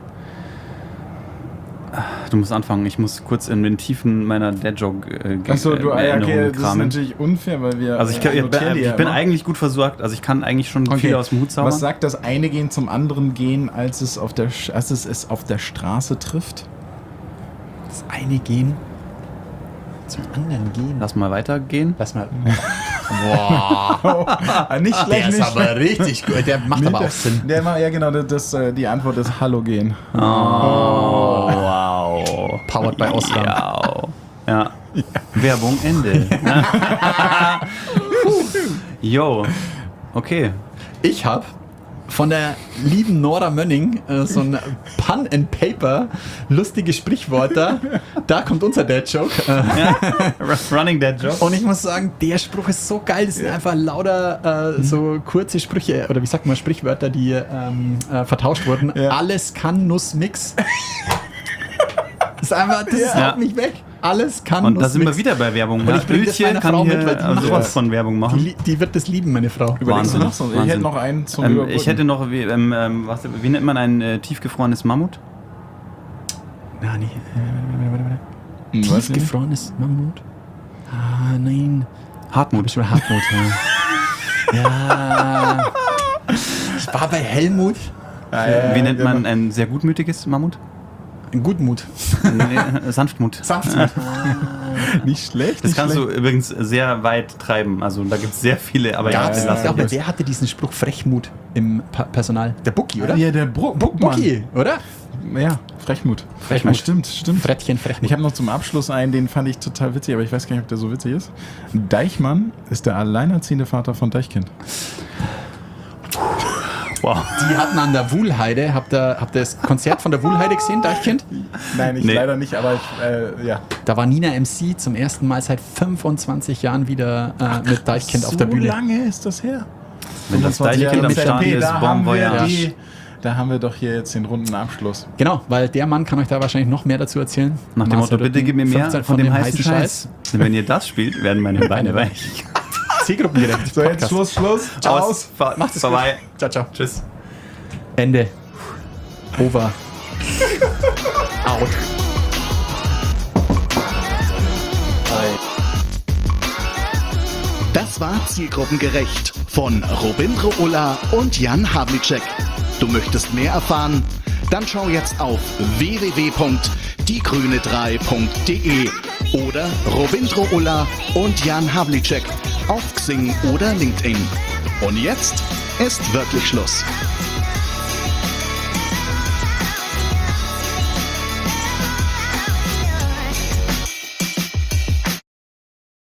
du musst anfangen. Ich muss kurz in den Tiefen meiner Dad-Joke äh, Achso, du, ah, ja, okay, das ist kramen. natürlich unfair, weil wir. Also ich, kann, äh, ich, notieren die ich ja bin immer. eigentlich gut versorgt. Also ich kann eigentlich schon Okay. viel aus dem Hut zaubern. Was sagt das eine Gehen zum anderen Gehen, als es auf der, Sch- als es, es auf der Straße trifft? Das eine gehen zum anderen gehen. Lass mal weitergehen. Lass mal. Boah. Ah, nicht Der schlecht, ist nicht aber schlecht. richtig gut. Der macht Nee, aber der- auch Sinn. Der ma- ja, genau, das, das, äh, die Antwort ist Hallo gehen. Oh, wow. Powered by Osram. Ja. Ja. Werbung Ende. Yo. Okay. Ich habe von der lieben Nora Mönning äh, so ein Pun and Paper, lustige Sprichwörter. Da kommt unser Dad-Joke. Äh, Ja. Running Dad Joke. und ich muss sagen, der Spruch ist so geil. Das sind einfach lauter äh, so kurze Sprüche, oder wie sagt man, Sprichwörter, die ähm, äh, vertauscht wurden. Ja. Alles kann Nussmix. Das ist einfach, das Ja. haut mich weg. Alles kann. Und da muss sind wir mixen. wieder bei Werbung. Und Ja, ich bring das Ölchen meiner kann Frau hier mit, weil die also macht was das. von Werbung Die, machen. li- die wird das lieben, meine Frau. Überlegst du Wahnsinn, noch so? Ich Wahnsinn. hätte noch einen zum Ähm, Überbrücken. ich hätte noch, wie, ähm, ähm, was, wie nennt man ein äh, tiefgefrorenes Mammut? Na, nee. Hm, weiß ich nicht. Tiefgefrorenes Mammut? Ah, nein. Hartmut. Ich war Hartmut, ja. ja. Ich war bei Helmut. Wie nennt man ein sehr gutmütiges Mammut? Ein Gutmut. Nee, Sanftmut. Sanftmut. Nicht schlecht. Das nicht kannst schlecht. du übrigens sehr weit treiben. Also da gibt es sehr viele, aber Ja, ja, ich lass glaube, ich jetzt. der hatte diesen Spruch Frechmut im pa Personal. Der Bucki, oder? Ja, der Bro Buckmann. Bucki, oder? Ja, Frechmut. Frechmut. Ja, stimmt, stimmt. Frettchen, Frechmut. Ich habe noch zum Abschluss einen, den fand ich total witzig, aber ich weiß gar nicht, ob der so witzig ist. Deichmann ist der alleinerziehende Vater von Deichkind. Wow. Die hatten an der Wuhlheide, habt ihr, habt ihr das Konzert von der Wuhlheide gesehen, Deichkind? Nein, ich Nee. leider nicht, aber ich, äh, ja. Da war Nina M C zum ersten Mal seit fünfundzwanzig Jahren wieder äh, mit Deichkind auf der Bühne. So lange ist das her. Wenn das fünfundzwanzig Deichkind Jahre am mit Start P, ist, da Bon haben wir Voyage. die, Da haben wir doch hier jetzt den runden Abschluss. Genau, weil der Mann kann euch da wahrscheinlich noch mehr dazu erzählen. Nach dem Marcel Motto, bitte Rütten, gib mir mehr fünfzehn von dem heißen Scheiß. Denn wenn ihr das spielt, werden meine Beine weich. C-Gruppengerecht. So, jetzt Podcast. Schluss, Schluss. Aus, fa- Macht es vorbei. gut. Ciao, ciao. Tschüss. Ende. Over. Out. Das war Zielgruppengerecht von Robindro Ulla und Jan Havlicek. Du möchtest mehr erfahren? Dann schau jetzt auf w w w punkt die grüne drei punkt de oder Robindro Ulla und Jan Havlicek auf Xing oder LinkedIn. Und jetzt ist wirklich Schluss.